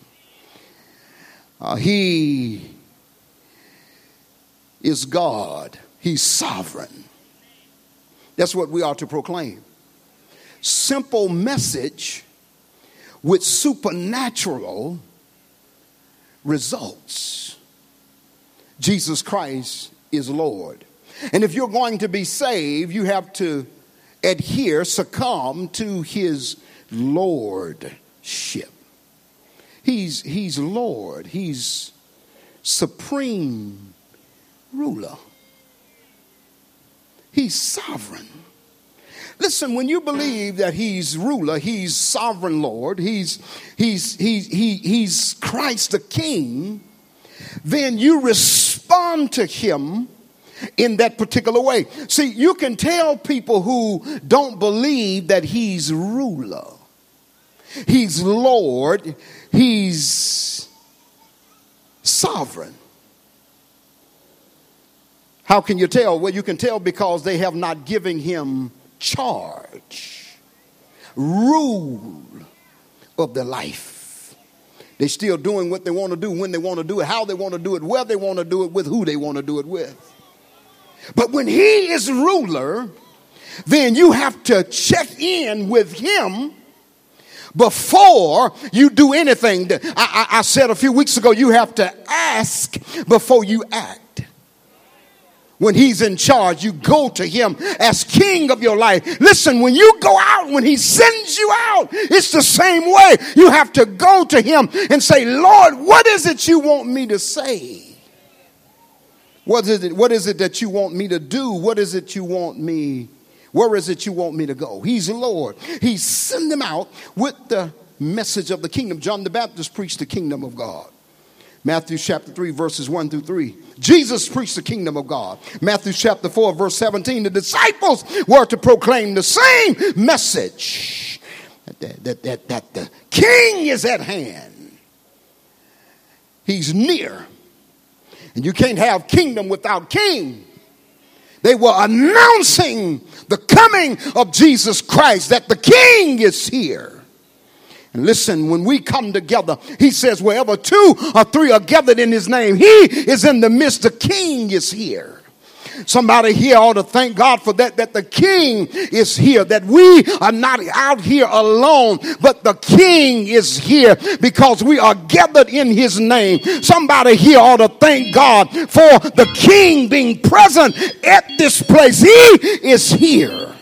He is God. He's sovereign. That's what we are to proclaim. Simple message with supernatural results. Jesus Christ is Lord. And if you're going to be saved, you have to adhere, succumb to his lordship. He's Lord. He's supreme ruler. He's sovereign. Listen, when you believe that he's ruler, he's sovereign Lord, he's Christ the King, then you respond to him in that particular way. See, you can tell people who don't believe that he's ruler, he's Lord, he's sovereign. How can you tell? Well, you can tell because they have not given him charge, rule of their life. They're still doing what they want to do, when they want to do it, how they want to do it, where they want to do it, with who they want to do it with. But when he is ruler, then you have to check in with him before you do anything. I said a few weeks ago, you have to ask before you act. When he's in charge, you go to him as king of your life. Listen, when you go out, when he sends you out, it's the same way. You have to go to him and say, Lord, what is it you want me to say? What is it that you want me to do? What is it you want me, where is it you want me to go? He's the Lord. He sent them out with the message of the kingdom. John the Baptist preached the kingdom of God. Matthew chapter 3, verses 1 through 3. Jesus preached the kingdom of God. Matthew chapter 4, verse 17. The disciples were to proclaim the same message, that the king is at hand. He's near. And you can't have kingdom without king. They were announcing the coming of Jesus Christ, that the king is here. And listen, when we come together, he says, wherever 2 or 3 are gathered in his name, he is in the midst. The king is here. Somebody here ought to thank God for that the king is here, that we are not out here alone, but the king is here because we are gathered in his name. Somebody here ought to thank God for the king being present at this place. He is here.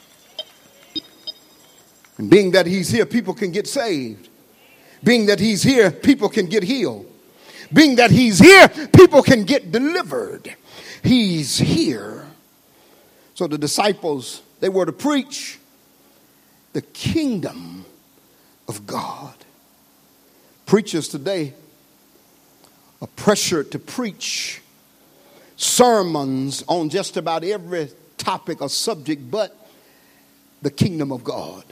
And being that he's here, people can get saved. Being that he's here, people can get healed. Being that he's here, people can get delivered. He's here. So the disciples, they were to preach the kingdom of God. Preachers today are pressured to preach sermons on just about every topic or subject but the kingdom of God.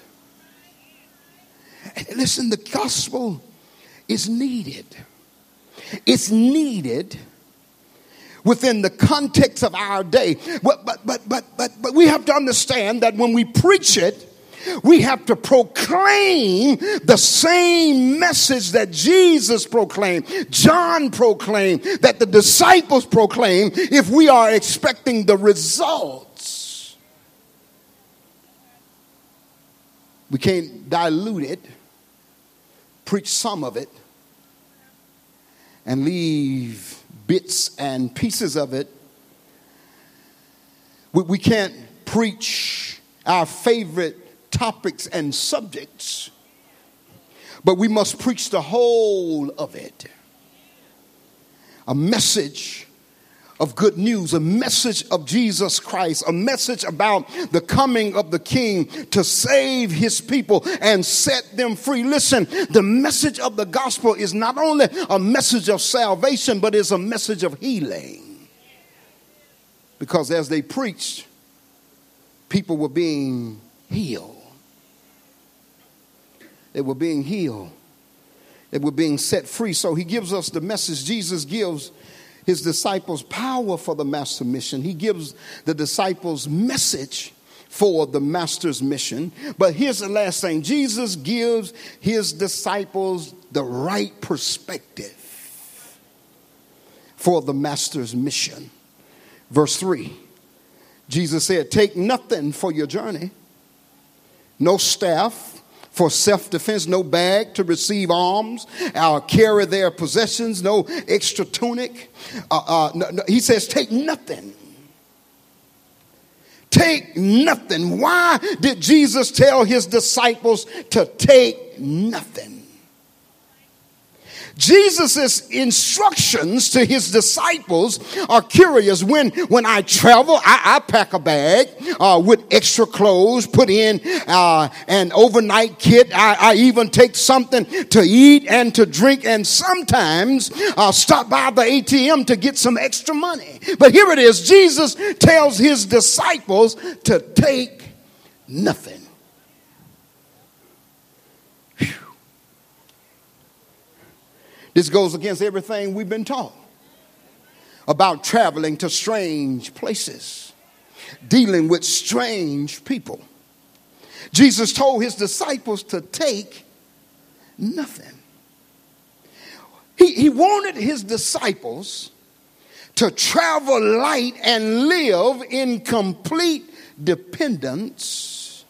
And listen, the gospel is needed. It's needed within the context of our day. But we have to understand that when we preach it, we have to proclaim the same message that Jesus proclaimed, John proclaimed, that the disciples proclaimed, if we are expecting the results. We can't dilute it, preach some of it, and leave bits and pieces of it. We can't preach our favorite topics and subjects, but we must preach the whole of it. A message of good news, a message of Jesus Christ, a message about the coming of the King to save his people and set them free. Listen, the message of the gospel is not only a message of salvation, but it's a message of healing. Because as they preached, people were being healed. They were being healed. They were being set free. So he gives us the message. Jesus gives his disciples power for the master mission. He gives the disciples message for the master's mission. But here's the last thing. Jesus gives his disciples the right perspective for the master's mission. Verse 3, Jesus said, take nothing for your journey. No staff for self-defense, no bag to receive alms, carry their possessions, no extra tunic. He says, take nothing. Take nothing. Why did Jesus tell his disciples to take nothing? Jesus' instructions to his disciples are curious. When I travel, I pack a bag with extra clothes, put in an overnight kit. I even take something to eat and to drink, and sometimes stop by the ATM to get some extra money. But here it is. Jesus tells his disciples to take nothing. This goes against everything we've been taught about traveling to strange places, dealing with strange people. Jesus told his disciples to take nothing. He wanted his disciples to travel light and live in complete dependence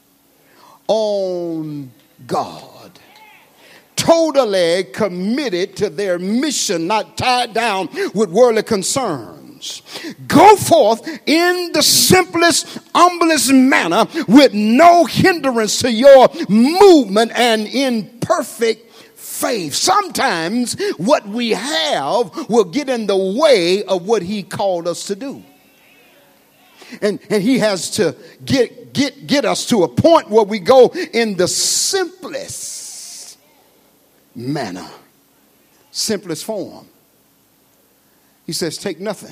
on God. Totally committed to their mission, not tied down with worldly concerns. Go forth in the simplest, humblest manner with no hindrance to your movement and in perfect faith. Sometimes what we have will get in the way of what he called us to do. And he has to get us to a point where we go in the simplest manner, simplest form. He says, take nothing.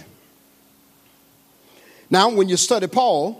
Now, when you study Paul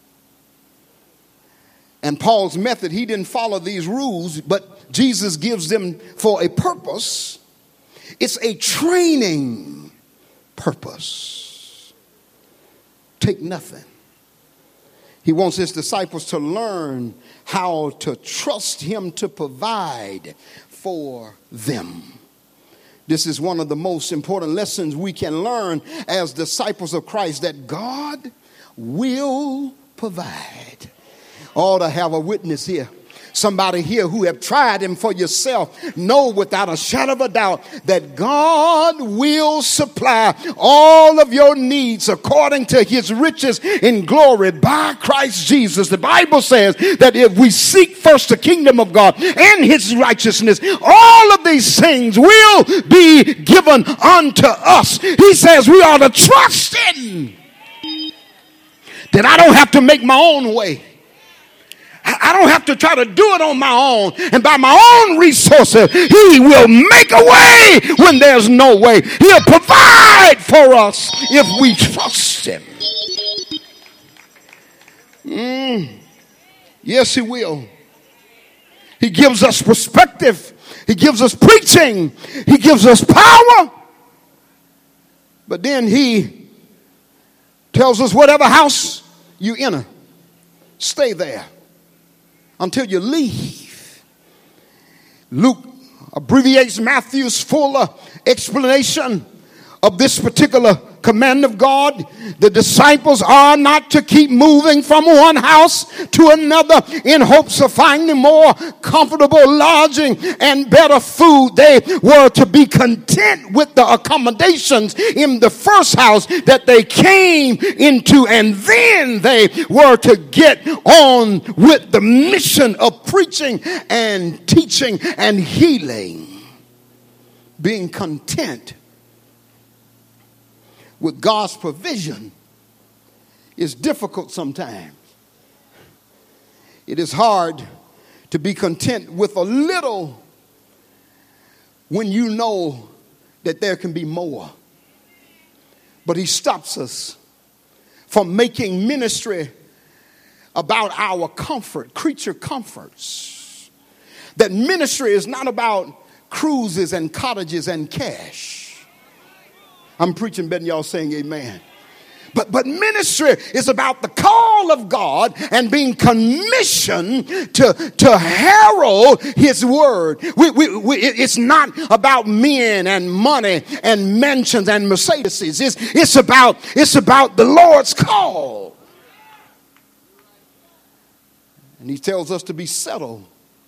and Paul's method, he didn't follow these rules, but Jesus gives them for a purpose. It's a training purpose. Take nothing. He wants his disciples to learn how to trust him to provide for them. This is one of the most important lessons we can learn as disciples of Christ, that God will provide. Ought to have a witness here. Somebody here who have tried him for yourself, know without a shadow of a doubt that God will supply all of your needs according to his riches in glory by Christ Jesus. The Bible says that if we seek first the kingdom of God and his righteousness, all of these things will be given unto us. He says we ought to trust him, that I don't have to make my own way. I don't have to try to do it on my own and by my own resources. He will make a way when there's no way. He'll provide for us if we trust him. Yes, he will. He gives us perspective. He gives us preaching. He gives us power. But then he tells us whatever house you enter, stay there until you leave. Luke abbreviates Matthew's fuller explanation of this particular command of God. The disciples are not to keep moving from one house to another in hopes of finding more comfortable lodging and better food. They were to be content with the accommodations in the first house that they came into, and then they were to get on with the mission of preaching and teaching and healing. Being content with God's provision is difficult sometimes. It is hard to be content with a little when you know that there can be more. But he stops us from making ministry about our comfort, creature comforts. That ministry is not about cruises and cottages and cash. I'm preaching better than y'all saying amen. But ministry is about the call of God and being commissioned to herald his word. It's not about men and money and mansions and Mercedes. It's about the Lord's call. And he tells us to be settled,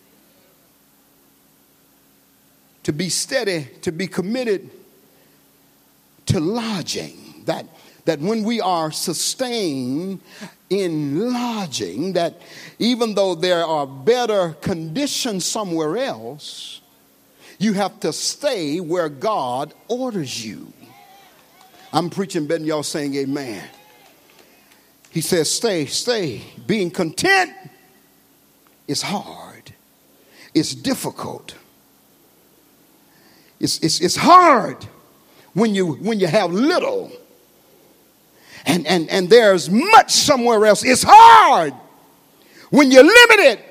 to be steady, to be committed to lodging, that when we are sustained in lodging, that even though there are better conditions somewhere else, you have to stay where God orders you. I'm preaching better than y'all saying amen. He says stay. Being content is hard. It's difficult. It's hard when you have little and there's much somewhere else. It's hard when you're limited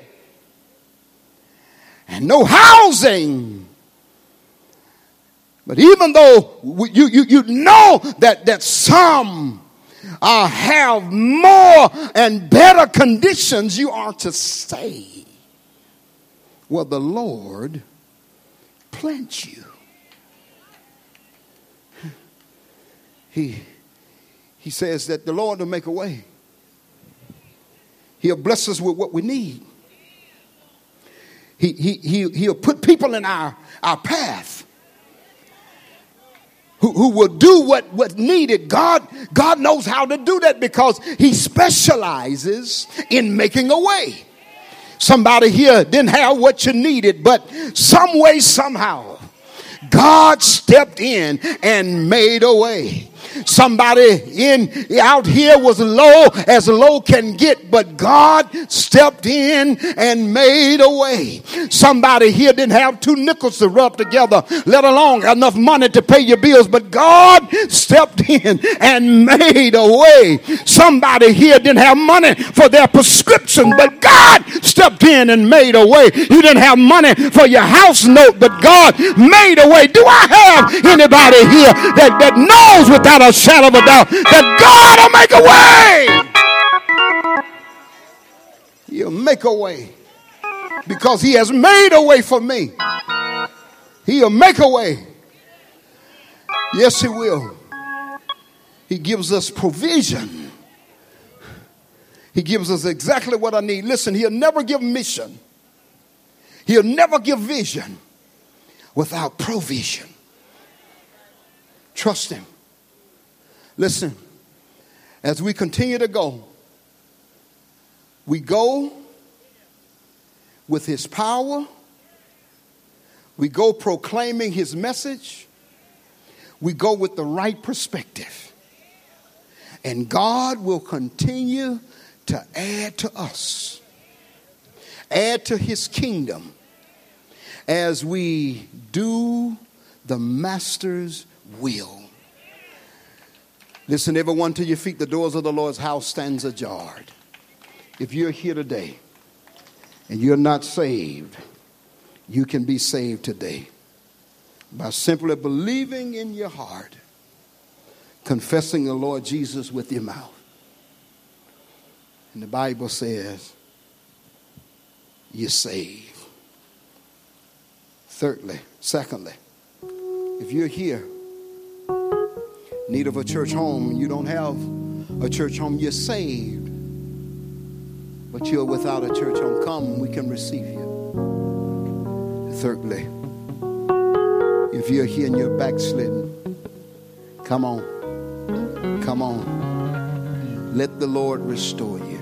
and no housing. But even though you know that some have more and better conditions, you are to stay where the Lord plants you. He says that the Lord will make a way. He'll bless us with what we need. He'll put people in our path who will do what's needed. God knows how to do that because he specializes in making a way. Somebody here didn't have what you needed, but some way, somehow, God stepped in and made a way. Somebody out here was as low can get, but God stepped in and made a way. Somebody here didn't have 2 nickels to rub together, let alone enough money to pay your bills, but God stepped in and made a way. Somebody here didn't have money for their prescription, but God stepped in and made a way. You didn't have money for your house note, but God made a way. Do I have anybody here that knows without a shadow of a doubt that God will make a way? He'll make a way because he has made a way for me. He'll make a way. Yes, he will. He gives us provision. He gives us exactly what I need. Listen, he'll never give mission. He'll never give vision without provision. Trust him. Listen, as we continue to go, we go with his power. We go proclaiming his message. We go with the right perspective. And God will continue to add to us, add to his kingdom as we do the master's will. Listen, everyone to your feet. The doors of the Lord's house stands ajar. If you're here today and you're not saved, you can be saved today by simply believing in your heart, confessing the Lord Jesus with your mouth. And the Bible says you're saved. Secondly, if you're here, in need of a church home, and you don't have a church home, you're saved, but you're without a church home, come, we can receive you. Thirdly, if you're here and you're backslidden, come on. Let the Lord restore you.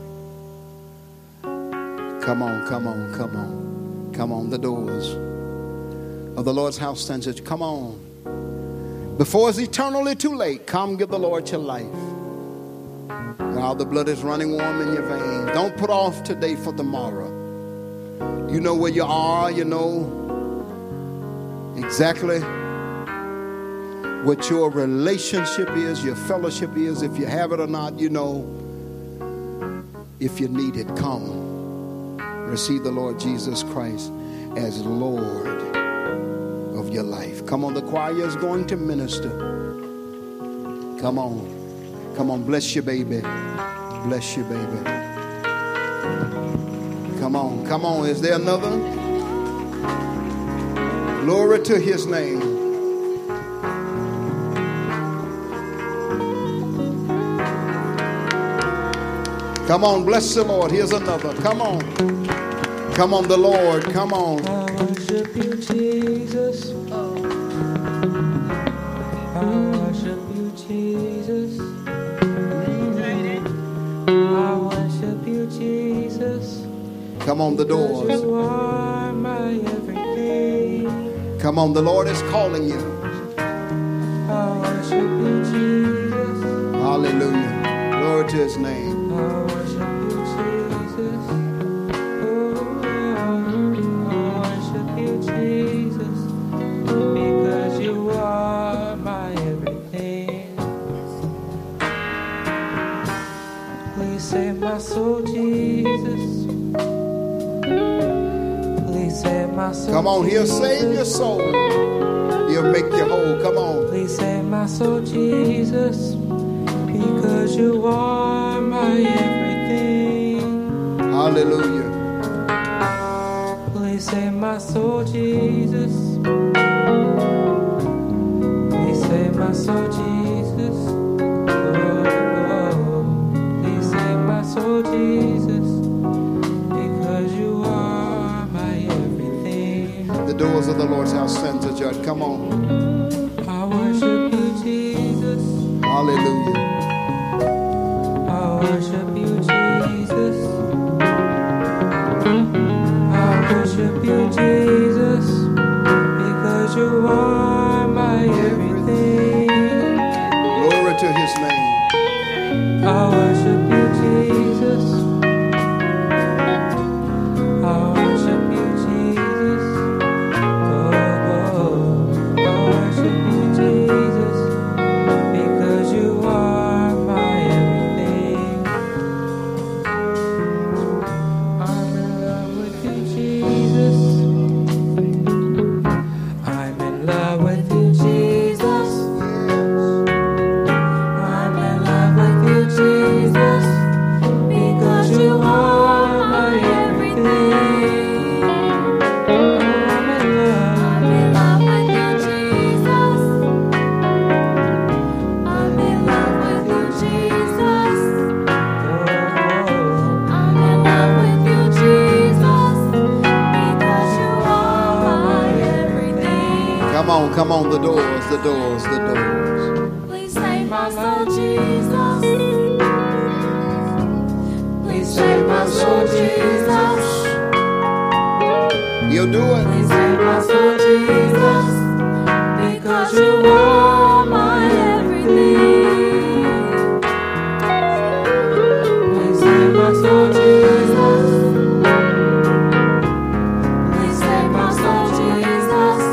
Come on. The doors of the Lord's house stands at you. Come on. Before it's eternally too late, come give the Lord your life. While the blood is running warm in your veins. Don't put off today for tomorrow. You know where you are. You know exactly what your relationship is, your fellowship is. If you have it or not, you know. If you need it, come. Receive the Lord Jesus Christ as Lord of your life. Come on, the choir is going to minister. Come on, bless your baby. Bless your baby. Come on, is there another? Glory to his name. Come on, bless the Lord. Here's another. Come on, the Lord. Come on. I worship you, Jesus. I worship you, Jesus. I worship you, Jesus. Come on, the doors. You are my everything. Come on, the Lord is calling you. I worship you, Jesus. Hallelujah. Glory to his name. I worship you, Jesus. I worship you, Jesus. Because you are my everything. Please save my soul, Jesus. Please save my soul. Come on, he'll save your soul. He'll make you whole. Come on. Please save my soul, Jesus. Because you are my everything. Hallelujah. Please save my soul, Jesus. Please save my soul, Jesus. Oh, please save my soul, Jesus. Because you are my everything. The doors of the Lord's house stands ajar. Come on. I worship you, Jesus. Hallelujah. I worship you, Jesus. I worship you, Jesus, because you are my everything. Come on, the doors, the doors, the doors. Please save my soul, Jesus. Please save my soul, Jesus. You'll do it. Please save my soul, Jesus. Because you are my everything. Please save my soul, Jesus. Please save my soul, Jesus.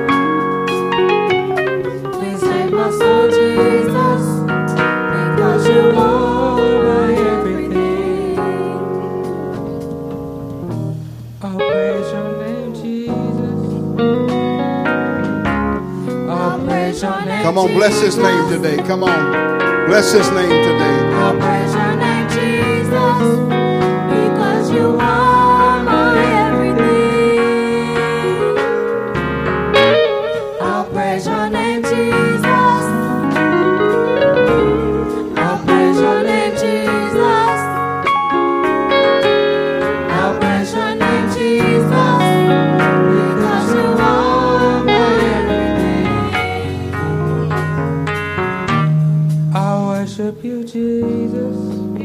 Please save my soul, Jesus. Because you are my everything. I'll praise your name, Jesus. I'll praise your name. Come on, bless his name today. Come on, bless his name today. I'll praise your name, Jesus, because you are my everything. I'll praise your name, Jesus. I'll praise your name, Jesus. I'll praise your name, Jesus, because you are my everything. I worship you, Jesus.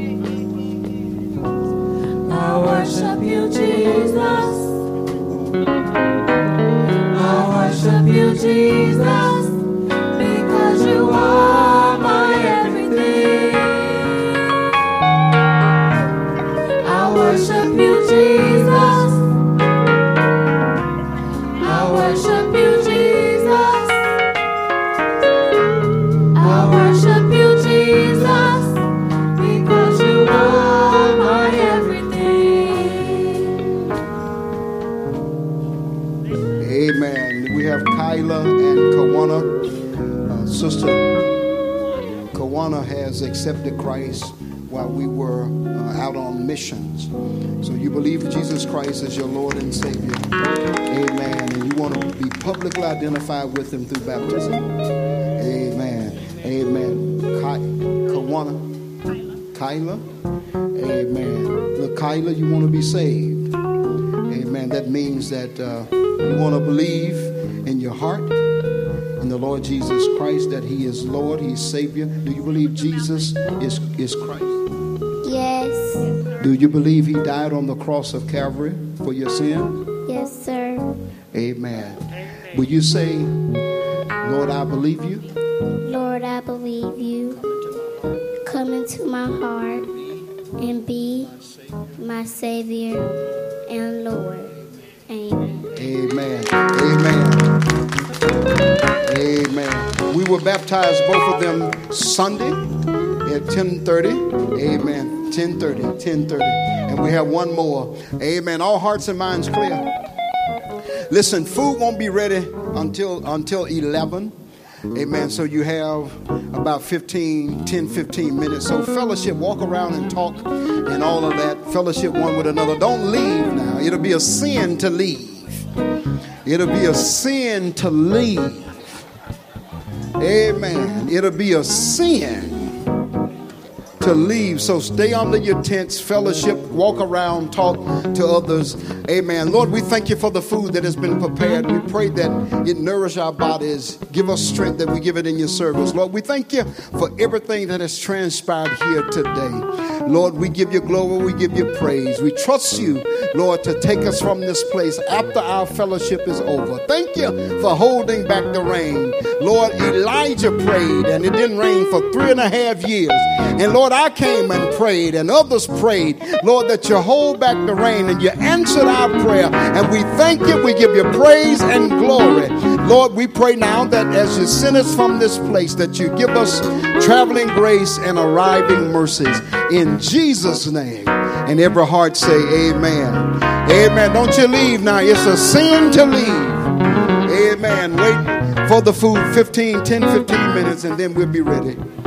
I worship you, Jesus. I worship you, Jesus, because you are my everything. I worship you, Jesus. I worship you, Jesus. I worship you, Jesus, because you are my everything. Amen. We have Kyla and Kawana. Sister Kawana has accepted Christ while we were out on missions. So you believe Jesus Christ as your Lord and Savior. Amen. And you want to be publicly identified with him through baptism. Amen. Amen. Kawana. Kyla. Amen. Look, Kyla, you want to be saved. Amen. That means that you want to believe in your heart in the Lord Jesus Christ that he is Lord, he's Savior. Do you believe Jesus is Christ? Yes. Do you believe he died on the cross of Calvary for your sin? Yes, sir. Amen. Will you say, Lord, I believe you? Lord, I believe you. Come into my heart and be my Savior and Lord. Amen. Amen. Amen. Amen. We were baptized, both of them, Sunday at 10:30. Amen. 10:30. And we have one more. Amen. All hearts and minds clear. Listen, food won't be ready until 11. Amen. So you have about 10, 15 minutes. So fellowship, walk around and talk and all of that. Fellowship one with another. Don't leave now. It'll be a sin to leave. It'll be a sin to leave. Amen. It'll be a sin to leave. So stay under your tents, fellowship, walk around, talk to others. Amen. Lord, we thank you for the food that has been prepared. We pray that it nourish our bodies. Give us strength that we give it in your service. Lord, we thank you for everything that has transpired here today. Lord, we give you glory. We give you praise. We trust you, Lord, to take us from this place after our fellowship is over. Thank you for holding back the rain. Lord, Elijah prayed and it didn't rain for 3.5 years. And Lord, I came and prayed and others prayed, Lord, that you hold back the rain and you answered our prayer. And we thank you. We give you praise and glory. Lord, we pray now that as you send us from this place, that you give us traveling grace and arriving mercies. In Jesus' name. And every heart say amen. Amen. Don't you leave now. It's a sin to leave. Amen. Wait for the food 10, 15 minutes, and then we'll be ready.